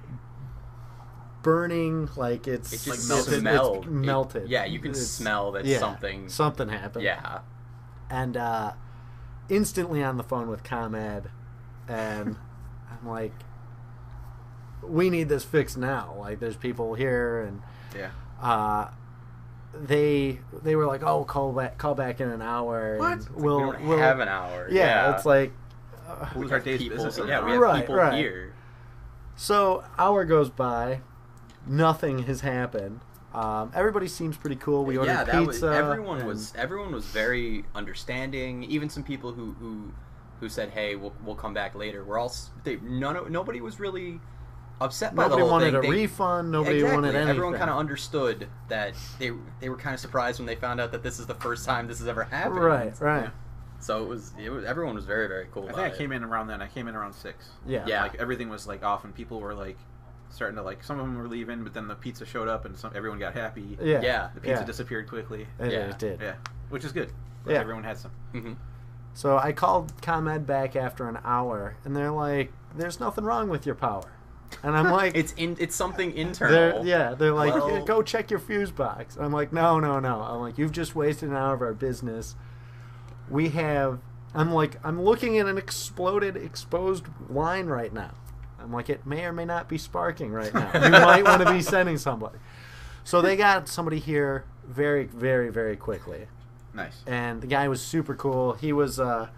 burning, like it's It Like just melted. it's smelled. It- melted. yeah, you can It's- smell that yeah, something. something happened. Yeah. And uh, instantly on the phone with ComEd, and I'm like, we need this fixed now. Like, there's people here, and Yeah. uh, they they were like, oh, call back, call back in an hour. What? And It's like, we'll, we don't we'll have an hour. yeah, Yeah, it's like. Uh, Who's We our have day's people, business? yeah, we have Right, people right. here. so hour goes by, nothing has happened. Um, everybody seems pretty cool. We ordered yeah, that pizza. was everyone and- was everyone was very understanding. Even some people who who, who said, "Hey, we'll we'll come back later." We're all s- they none nobody was really upset by Nobody the whole wanted thing. a They- refund. Nobody exactly. wanted anything. Everyone kind of understood that they they were kind of surprised when they found out that this is the first time this has ever happened. Right, right. Yeah. So it was it was everyone was very very cool. I about think I it. came in around then. I came in around six. Yeah. Yeah. Like everything was like off, and people were like starting to like. Some of them were leaving, but then the pizza showed up, and some everyone got happy. Yeah. Yeah. The pizza yeah. disappeared quickly. It, Yeah. it did. Yeah, which is good. Like, Yeah. Everyone had some. Mhm. So I called ComEd back after an hour, and they're like, "There's nothing wrong with your power," and I'm like, It's in it's something they're, internal. "Yeah." They're like, Well- "Yeah, "Go check your fuse box." I'm like, "No, no, no." I'm like, "You've just wasted an hour of our business. We have." I'm like, I'm looking at an exploded, exposed line right now. I'm like, it may or may not be sparking right now. You might want to be sending somebody. So they got somebody here very, very, very quickly. Nice. And the guy was super cool. He was. Uh,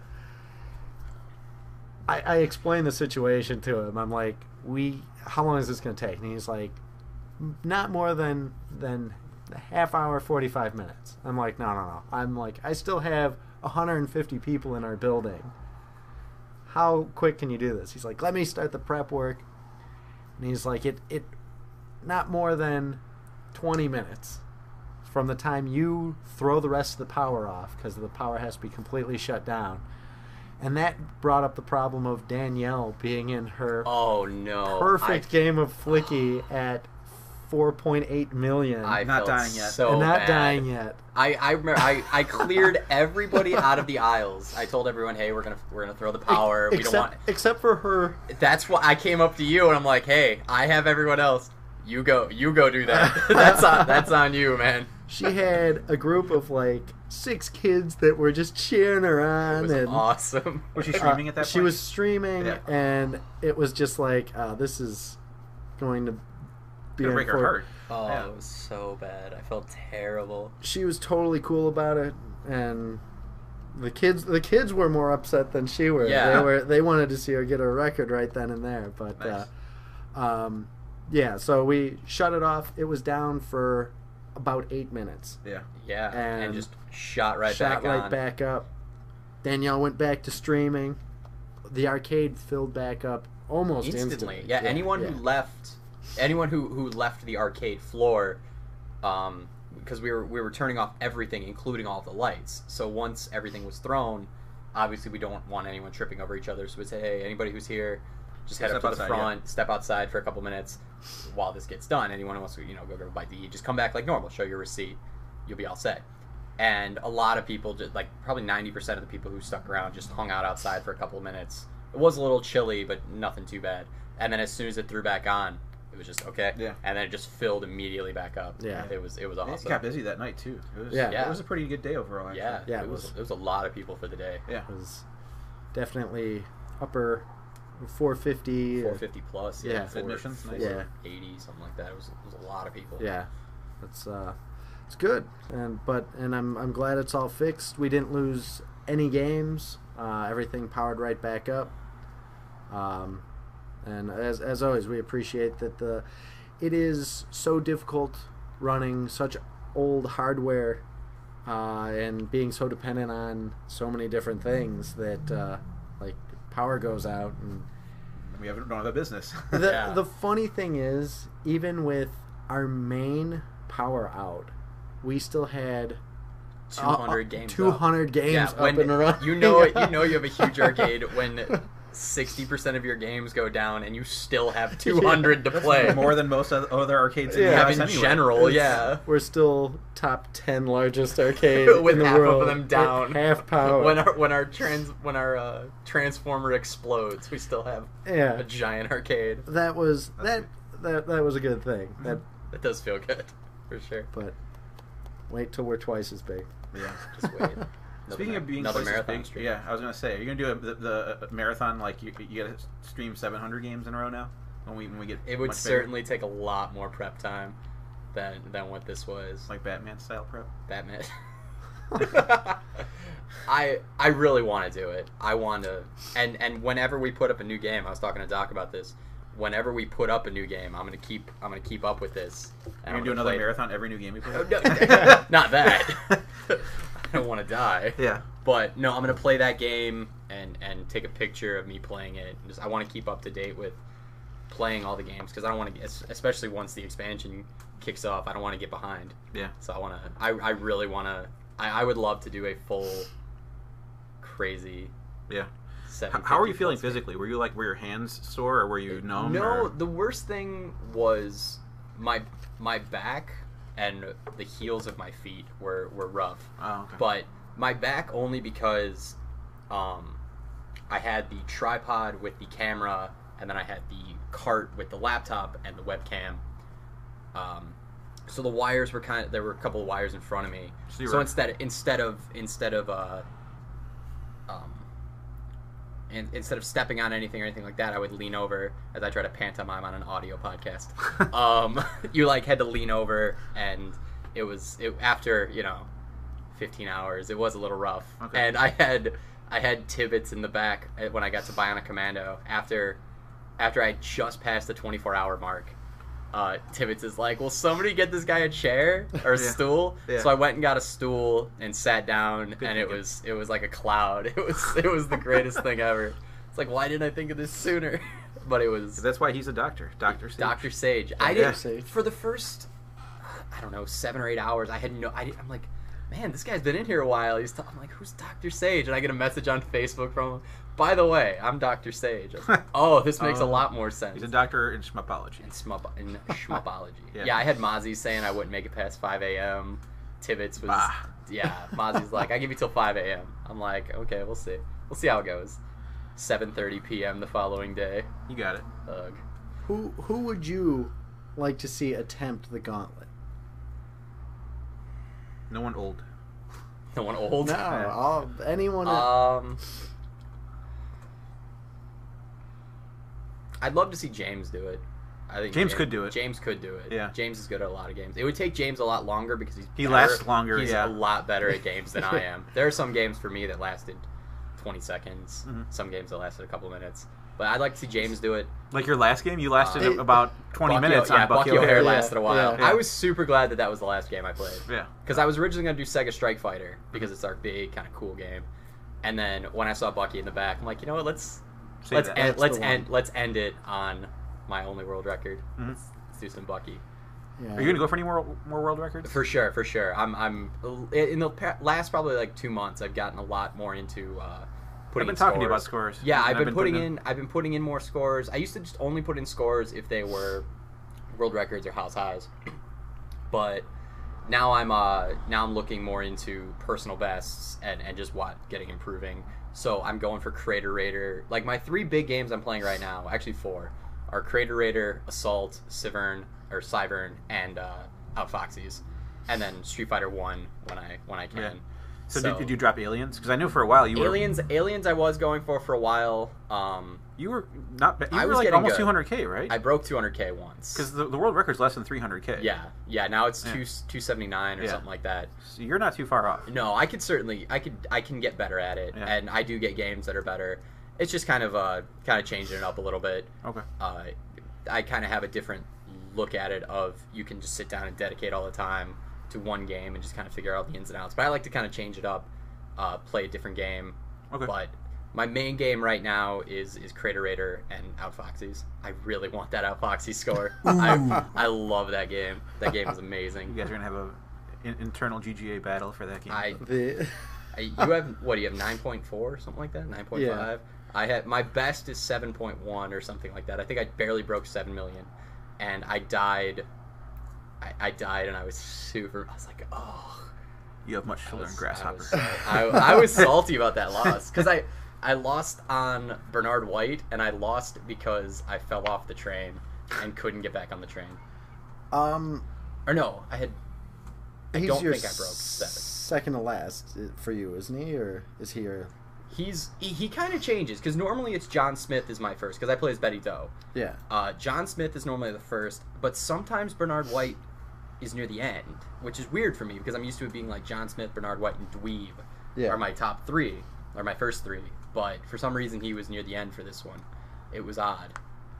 I, I explained the situation to him. I'm like, "We, how long is this going to take?" And he's like, "Not more than than a half hour, forty-five minutes." I'm like, "No, no, no." I'm like, "I still have one hundred fifty people in our building. How quick can you do this?" He's like, "Let me start the prep work." And he's like, "It it, not more than twenty minutes." From the time you throw the rest of the power off, because the power has to be completely shut down. And that brought up the problem of Danielle being in her Oh no! perfect I, game of Flicky at four point eight million. I Not felt dying yet. So and not bad. dying yet. I I remember I, I cleared everybody out of the aisles. I told everyone, hey, we're gonna we're gonna throw the power. we except, don't want. except for her. That's why I came up to you and I'm like, hey, I have everyone else. You go, you go do that. that's on that's on you, man. She had a group of like six kids that were just cheering her It on. was and awesome. Was she uh, streaming at that She point? was streaming, Yeah. and it was just like, uh, this is going to be Gonna break her unfor- heart. Oh, Yeah. it was so bad. I felt terrible. She was totally cool about it, and the kids the kids were more upset than she were. Yeah. They were they wanted to see her get a record right then and there. But Nice. uh, um, yeah, so we shut it off. It was down for about eight minutes. Yeah. Yeah, and, And just shot right Shot back right on. back up. Danielle went back to streaming. The arcade filled back up almost instantly. instantly. Yeah, anyone yeah. who left, anyone who, who left the arcade floor, um, because we were we were turning off everything, including all the lights. So once everything was thrown, obviously we don't want anyone tripping over each other. So we say, hey, anybody who's here, just head Step up to outside, the front, step outside for a couple minutes while this gets done. Anyone who wants to, you know, go grab a bite to eat, just come back like normal, show your receipt, you'll be all set. And a lot of people, just like probably ninety percent of the people who stuck around, just hung out outside for a couple of minutes. It was a little chilly, but nothing too bad. And then as soon as it threw back on, it was just okay. Yeah. And then it just filled immediately back up. Yeah. It was it was It awesome. got busy that night too. It was, Yeah. It was a pretty good day overall. Actually. Yeah. Yeah, It it was was- it was a lot of people for the day. Yeah. It was definitely upper four fifty. four fifty plus. Yeah. Yeah. four- Admissions, nice. Yeah. eighty, something like that. It was it was a lot of people. Yeah, it's uh, it's good, and but and I'm I'm glad it's all fixed. We didn't lose any games. Uh, everything powered right back up. Um, and as as always, we appreciate that the it is so difficult running such old hardware, uh, and being so dependent on so many different things that uh, like power goes out and. We have don't have a business. The, Yeah. the funny thing is, even with our main power out, we still had two hundred games. two hundred up. games Yeah, up when and running. you know it, you know you have a huge arcade when sixty percent of your games go down and you still have two hundred to play. More than most other other arcades in Yeah. the Yeah, U S in anyway. general, It's- yeah. We're still top ten largest arcade With in the half of world. them down. With half power. When our when our trans when our uh, transformer explodes, we still have yeah, a giant arcade. that was That's that, that that was a good thing. That, It does feel good, for sure. but wait till we're twice as big. Yeah. Just wait. Another Speaking ma- of being another twice as marathon big, stream. yeah, I was gonna say, are you gonna do a, the, the marathon like you you gotta stream seven hundred games in a row now when we when we get It would much bigger? certainly take a lot more prep time than than what this was. like Batman style prep. Batman. I I really want to do it. I want to, and and whenever we put up a new game, I was talking to Doc about this. Whenever we put up a new game, I'm gonna keep I'm gonna keep up with this. You're And gonna I'm do another play- marathon every new game we play. Oh, no, not that. I don't want to die. Yeah. But no, I'm gonna play that game and and take a picture of me playing it. Just I want to keep up to date with playing all the games because I don't want to, especially once the expansion kicks off. I don't want to get behind. Yeah. So I want to. I I really want to. I I would love to do a full, crazy. Yeah. seven How, how are you fifty feeling plus game. physically? Were you like were your hands sore or were you numb? No, or- the worst thing was my my back and the heels of my feet were were rough. Oh, okay. But my back only because um, I had the tripod with the camera, and then I had the cart with the laptop and the webcam. Um, so the wires were kind of there were a couple of wires in front of me. So you So were- instead instead of instead of uh, um, and instead of stepping on anything or anything like that, I would lean over as I try to pantomime on an audio podcast. um, you like had to lean over, and it was it, after you know fifteen hours. It was a little rough, Okay. and I had I had Tibbets in the back when I got to Bionic Commando after after I just passed the twenty-four hour mark. Uh, Tibbets is like, "Will somebody get this guy a chair or a Yeah. stool?" Yeah. So I went and got a stool and sat down, Good and it thinking. was it was like a cloud. It was it was the greatest thing ever. It's like, why didn't I think of this sooner? But it was That's why he's a doctor. Doctor Sage. Doctor Sage. I Doctor didn't Sage. for the first, I don't know, seven or eight hours. I had no. I didn't, I'm like, man, this guy's been in here a while. He's. T-. I'm like, who's Doctor Sage? And I get a message on Facebook from him. By the way, I'm Doctor Sage. I was like, oh, this makes a Oh. lot more sense. He's a doctor in schmapology. in Smup in Schmupology. Yeah. yeah. I had Mozzie saying I wouldn't make it past five a.m. Tibbets was, Bah. yeah. Mozzie's like, I give you till five a.m. I'm like, okay, we'll see. We'll see how it goes. seven thirty p.m. the following day. You got it. Ugh. Who who would you like to see attempt the gauntlet? No one old. No one old. No, all, anyone. Um, I'd love to see James do it. I think James could do it. James could do it. Yeah. James is good at a lot of games. It would take James a lot longer because he's He better- lasts longer, He's yeah. a lot better at games than I am. There are some games for me that lasted twenty seconds. Mhm. Some games that lasted a couple minutes. But I'd like to see James do it. Like your last game, you lasted Uh, about twenty Bucky- minutes yeah, on Bucky, Bucky O'Hare O'Hare. Yeah, lasted a while. yeah. I was super glad that that was the last game I played. Yeah. Because I was originally going to do Sega Strike Fighter because it's our big kind of cool game, and then when I saw Bucky in the back, I'm like, you know what? Let's Say let's that. end, That's let's the end one. let's end it on my only world record. Mhm. Let's, let's do some Bucky yeah. Are you gonna go for any more more world records? for sure, for sure. I'm I'm in the pa- last probably like two months. I've gotten a lot more into uh, putting. I've been in talking to you about scores. scores. Yeah, And I've been, putting, in. in. I've been putting in more scores. I used to just only put in scores if they were world records or house highs, but now I'm uh now I'm looking more into personal bests and and just what getting improving. So I'm going for Creator Raider. Like my three big games I'm playing right now, actually four, are Crater Raider, Assault, Sivern or Cyvern, and uh, Outfoxies, and then Street Fighter One when I when I can. Yeah. So, so did, did you drop Aliens? Because I know for a while you aliens, were Aliens. I was going for for a while. Um, you were not. You I were was like almost good. two hundred K, right? I broke two hundred K once. Because the, the world record's less than three hundred K. Yeah, yeah. Now it's Yeah. two two seventy nine or Yeah. something like that. So you're not too far off. No, I could certainly, I could, I can get better at it, Yeah. and I do get games that are better. It's just kind of, uh, kind of changing it up a little bit. Okay. Uh, I kind of have a different look at it. Of you can just sit down and dedicate all the time to one game and just kind of figure out the ins and outs. But I like to kind of change it up, uh, play a different game. Okay. But my main game right now is is Crater Raider and Outfoxies. I really want that Outfoxy score. I I love that game. That game is amazing. You guys are gonna have a in, internal G G A battle for that game. I The I, you have what? Do you have nine point four or something like that? Nine point Yeah. five. I had my best is seven point one or something like that. I think I barely broke seven million, and I died. I, I died, and I was super. I was like, oh. you have much to I learn, was, Grasshopper. I was, I, I was salty about that loss because I I lost on Bernard White, and I lost because I fell off the train and couldn't get back on the train. um, Or no, I had. I he's don't your think I broke seven. second to last uh, for you, isn't he, or is he your? He's he, he kind of changes because normally it's John Smith is my first because I play as Betty Doe. Yeah. Uh, John Smith is normally the first, but sometimes Bernard White is near the end, which is weird for me because I'm used to it being like John Smith, Bernard White, and Dweeb Yeah. are my top three, or my first three. But for some reason he was near the end for this one. It was odd.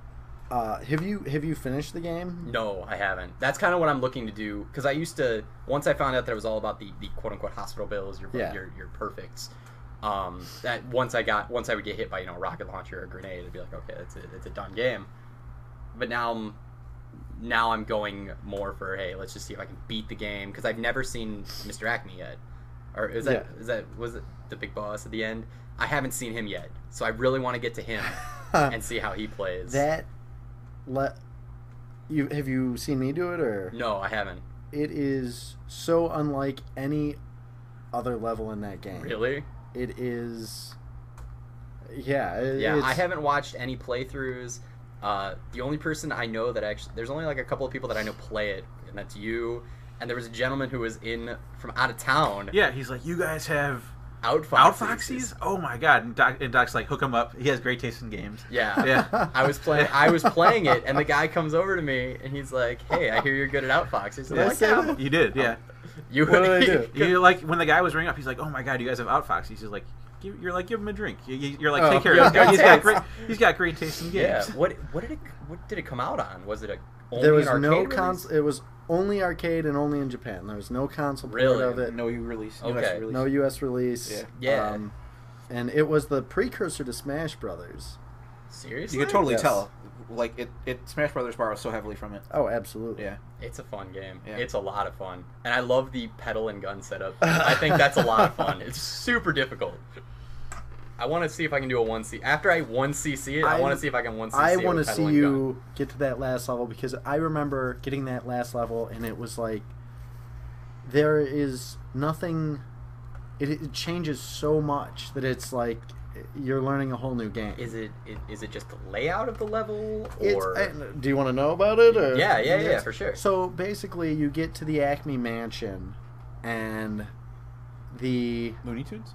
Uh, have you have you finished the game? No, I haven't. That's kind of what I'm looking to do because I used to. Once I found out that it was all about the, the quote unquote hospital bills, your Yeah. your your perfects. Um, that once I got once I would get hit by you know a rocket launcher or a grenade, it'd be like okay, it's a it's a done game. But now I'm now I'm going more for hey, let's just see if I can beat the game because I've never seen Mister Acme yet. Or is that Yeah. is that was it the big boss at the end? I haven't seen him yet, so I really want to get to him and see how he plays. That let you have you seen me do it, or No, I haven't. it is so unlike any other level in that game. Really? It is. Yeah. It, Yeah, it's, I haven't watched any playthroughs. Uh, the only person I know that actually, there's only like a couple of people that I know play it, and that's you. And there was a gentleman who was in from out of town. Yeah, he's like, you guys have Outfoxies. Outfoxies? Oh my god! And, Doc, and Doc's like, hook him up. He has great taste in games. Yeah, Yeah. I was playing. I was playing it, and the guy comes over to me, and he's like, "Hey, I hear you're good at Outfoxies." I'm Did I like, say "Yeah, that? You did, yeah. You What did I do? You like when the guy was ringing up, he's like, "Oh my god, you guys have Outfoxies." He's like, give, "You're like, give him a drink." You- you- You're like, Oh, "Take care yeah. of this guy. He's got great. He's got great taste in Yeah. games." What What did it What did it come out on? Was it a only There was an no arcade console. It was only arcade and only in Japan. There was no console port Really? of it. No, you release. Okay. U S release. No U S release. Yeah. Yeah. Um, and it was the precursor to Smash Brothers. Seriously? You could totally Yes. tell. Like it, it. Smash Brothers borrows so heavily from it. Oh, absolutely. Yeah. It's a fun game. Yeah. It's a lot of fun. And I love the pedal and gun setup. I think that's a lot of fun. It's super difficult. I want to see if I can do a one C. After I one C C it, I, I- want to see if I can one C C I it want to with see pedal and you gun. get to that last level because I remember getting that last level and it was like there is nothing. It, it changes so much that it's like you're learning a whole new game. Is it i- is it just the layout of the level It's- or I- do you want to know about it? Or? Yeah, yeah, yeah, for sure. So basically, you get to the Acme Mansion, and the Looney Tunes.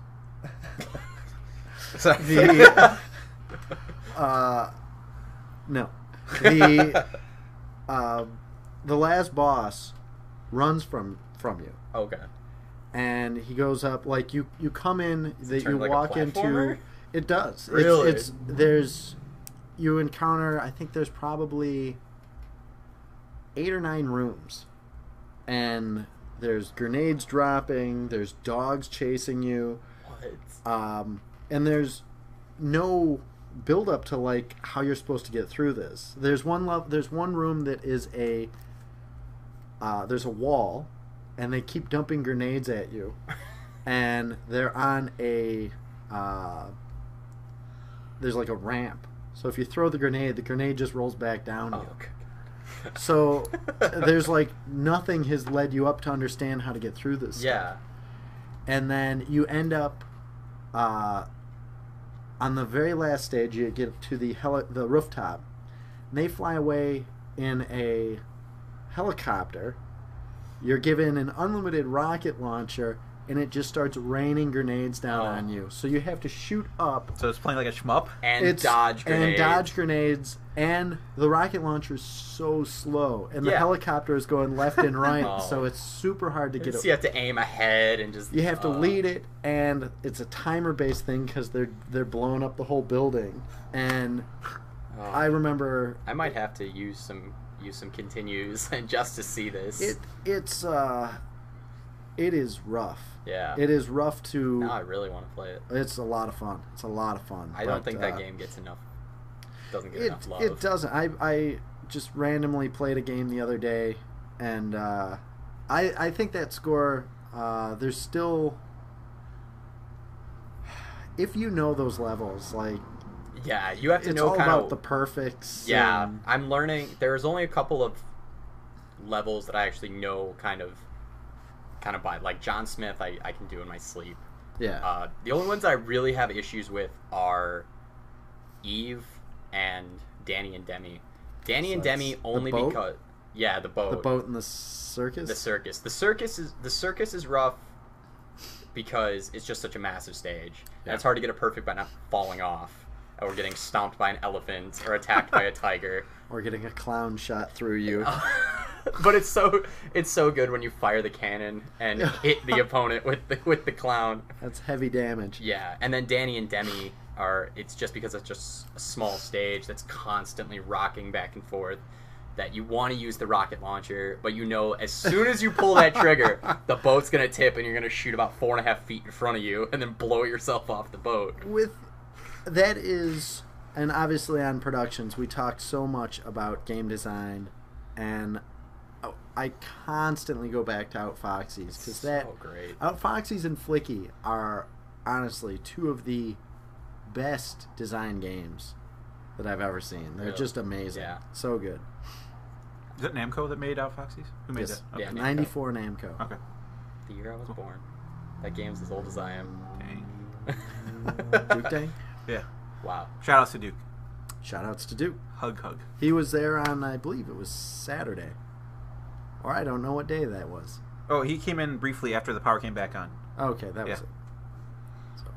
the uh, no, the uh, the last boss runs from from you, Okay. and he goes up like you. You come in that turn you like a walk into. platformer? It does. Really? It's, it's there's you encounter. I think there's probably eight or nine rooms, and there's grenades dropping. There's dogs chasing you. What? Um, and there's no build up to like how you're supposed to get through this. There's one level. There's one room that is a. Uh, there's a wall, and they keep dumping grenades at you, and they're on a. Uh, there's like a ramp. So if you throw the grenade, the grenade just rolls back down Oh, you. okay. So there's like nothing has led you up to understand how to get through this. Yeah. Stuff. And then you end up uh, on the very last stage. You get to the heli- the rooftop. and they fly away in a helicopter. You're given an unlimited rocket launcher, and it just starts raining grenades down Oh. on you. So you have to shoot up So it's playing like a shmup. And it's, dodge grenades. and dodge grenades, and the rocket launcher is so slow, and the Yeah. helicopter is going left and right, Oh. so it's super hard to get So it. you have to aim ahead and just. You have to uh, lead it, and it's a timer-based thing because they're they're blowing up the whole building. And oh. I remember I might have to use some use some continues just to see this. it. It's uh, it is rough. yeah. It is rough to. Now I really want to play it. It's a lot of fun. It's a lot of fun. I don't but, think uh, that game gets enough. Doesn't get It enough love. it doesn't. I I just randomly played a game the other day, and uh, I I think that score. Uh, there's still. If you know those levels, like Yeah, you have to it's know all kind about of the perfects. Yeah, and- I'm learning. There's only a couple of levels that I actually know kind of, kind of by. Like John Smith, I, I can do in my sleep. yeah. Uh, the only ones I really have issues with are Eve and Danny and Demi. Danny So and Demi it's the only boat? because yeah, the boat, the boat and the circus. the circus. The circus is the circus is rough because it's just such a massive stage. And it's hard to get it perfect by not falling off or getting stomped by an elephant or attacked by a tiger. Or getting a clown shot through you. But it's so it's so good when you fire the cannon and hit the opponent with the with the clown. That's heavy damage. Yeah, and then Danny and Demi are. It's just because it's just a small stage that's constantly rocking back and forth that you want to use the rocket launcher, but you know as soon as you pull that trigger, the boat's gonna tip and you're gonna shoot about four and a half feet in front of you and then blow yourself off the boat. With that is, and obviously on productions we talk so much about game design, and I constantly go back to Outfoxy's because that So great. Outfoxy's and Flicky are honestly two of the best design games that I've ever seen. They're Really? just amazing. Yeah. So good. Is it Namco that made Outfoxy's? Who made Yes. that? Yeah, Namco. ninety-four Namco. Okay. The year I was born. That game's as old as I am. Dang. Duke Day. Yeah. Wow. Shout outs to Duke. Shout outs to Duke. Hug, hug. He was there on, I believe it was Saturday. Or I don't know what day that was. Oh, he came in briefly after the power came back on. Okay, that was Yeah. it. So,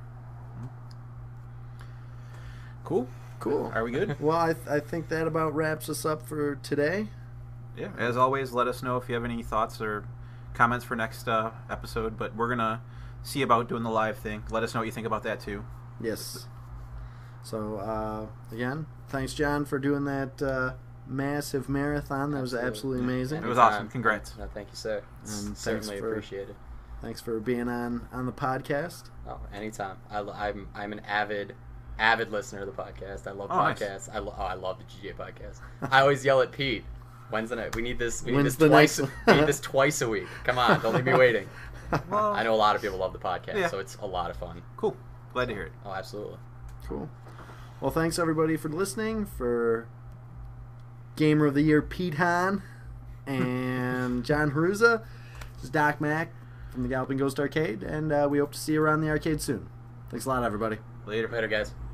Cool. cool. Are we good? Well, I, th- I think that about wraps us up for today. Yeah. As always, let us know if you have any thoughts or comments for next uh, episode. But we're gonna see about doing the live thing. Let us know what you think about that too. Yes. So, uh, again, thanks, John, for doing that uh, massive marathon. That was absolutely amazing. It was Anytime. awesome. Congrats. No, thank you, sir. It's And thanks certainly for- appreciated. Thanks for being on, on the podcast. Oh, anytime. I, lo- I'm I'm an avid avid listener of the podcast. I love Oh, nice. podcasts. I lo- oh, I love the G G A podcast. I always yell at Pete. When's the night? We need this. We need When's this the twice. next we one? need this twice a week. Come on, don't leave me waiting. Well, I know a lot of people love the podcast, Yeah. so it's a lot of fun. Cool. Glad to hear it. Oh, absolutely. Cool. Well, thanks, everybody, for listening. For Gamer of the Year, Pete Hahn and John Haruza. This is Doc Mack from the Galloping Ghost Arcade, and uh, we hope to see you around the arcade soon. Thanks a lot, everybody. Later. Later, guys.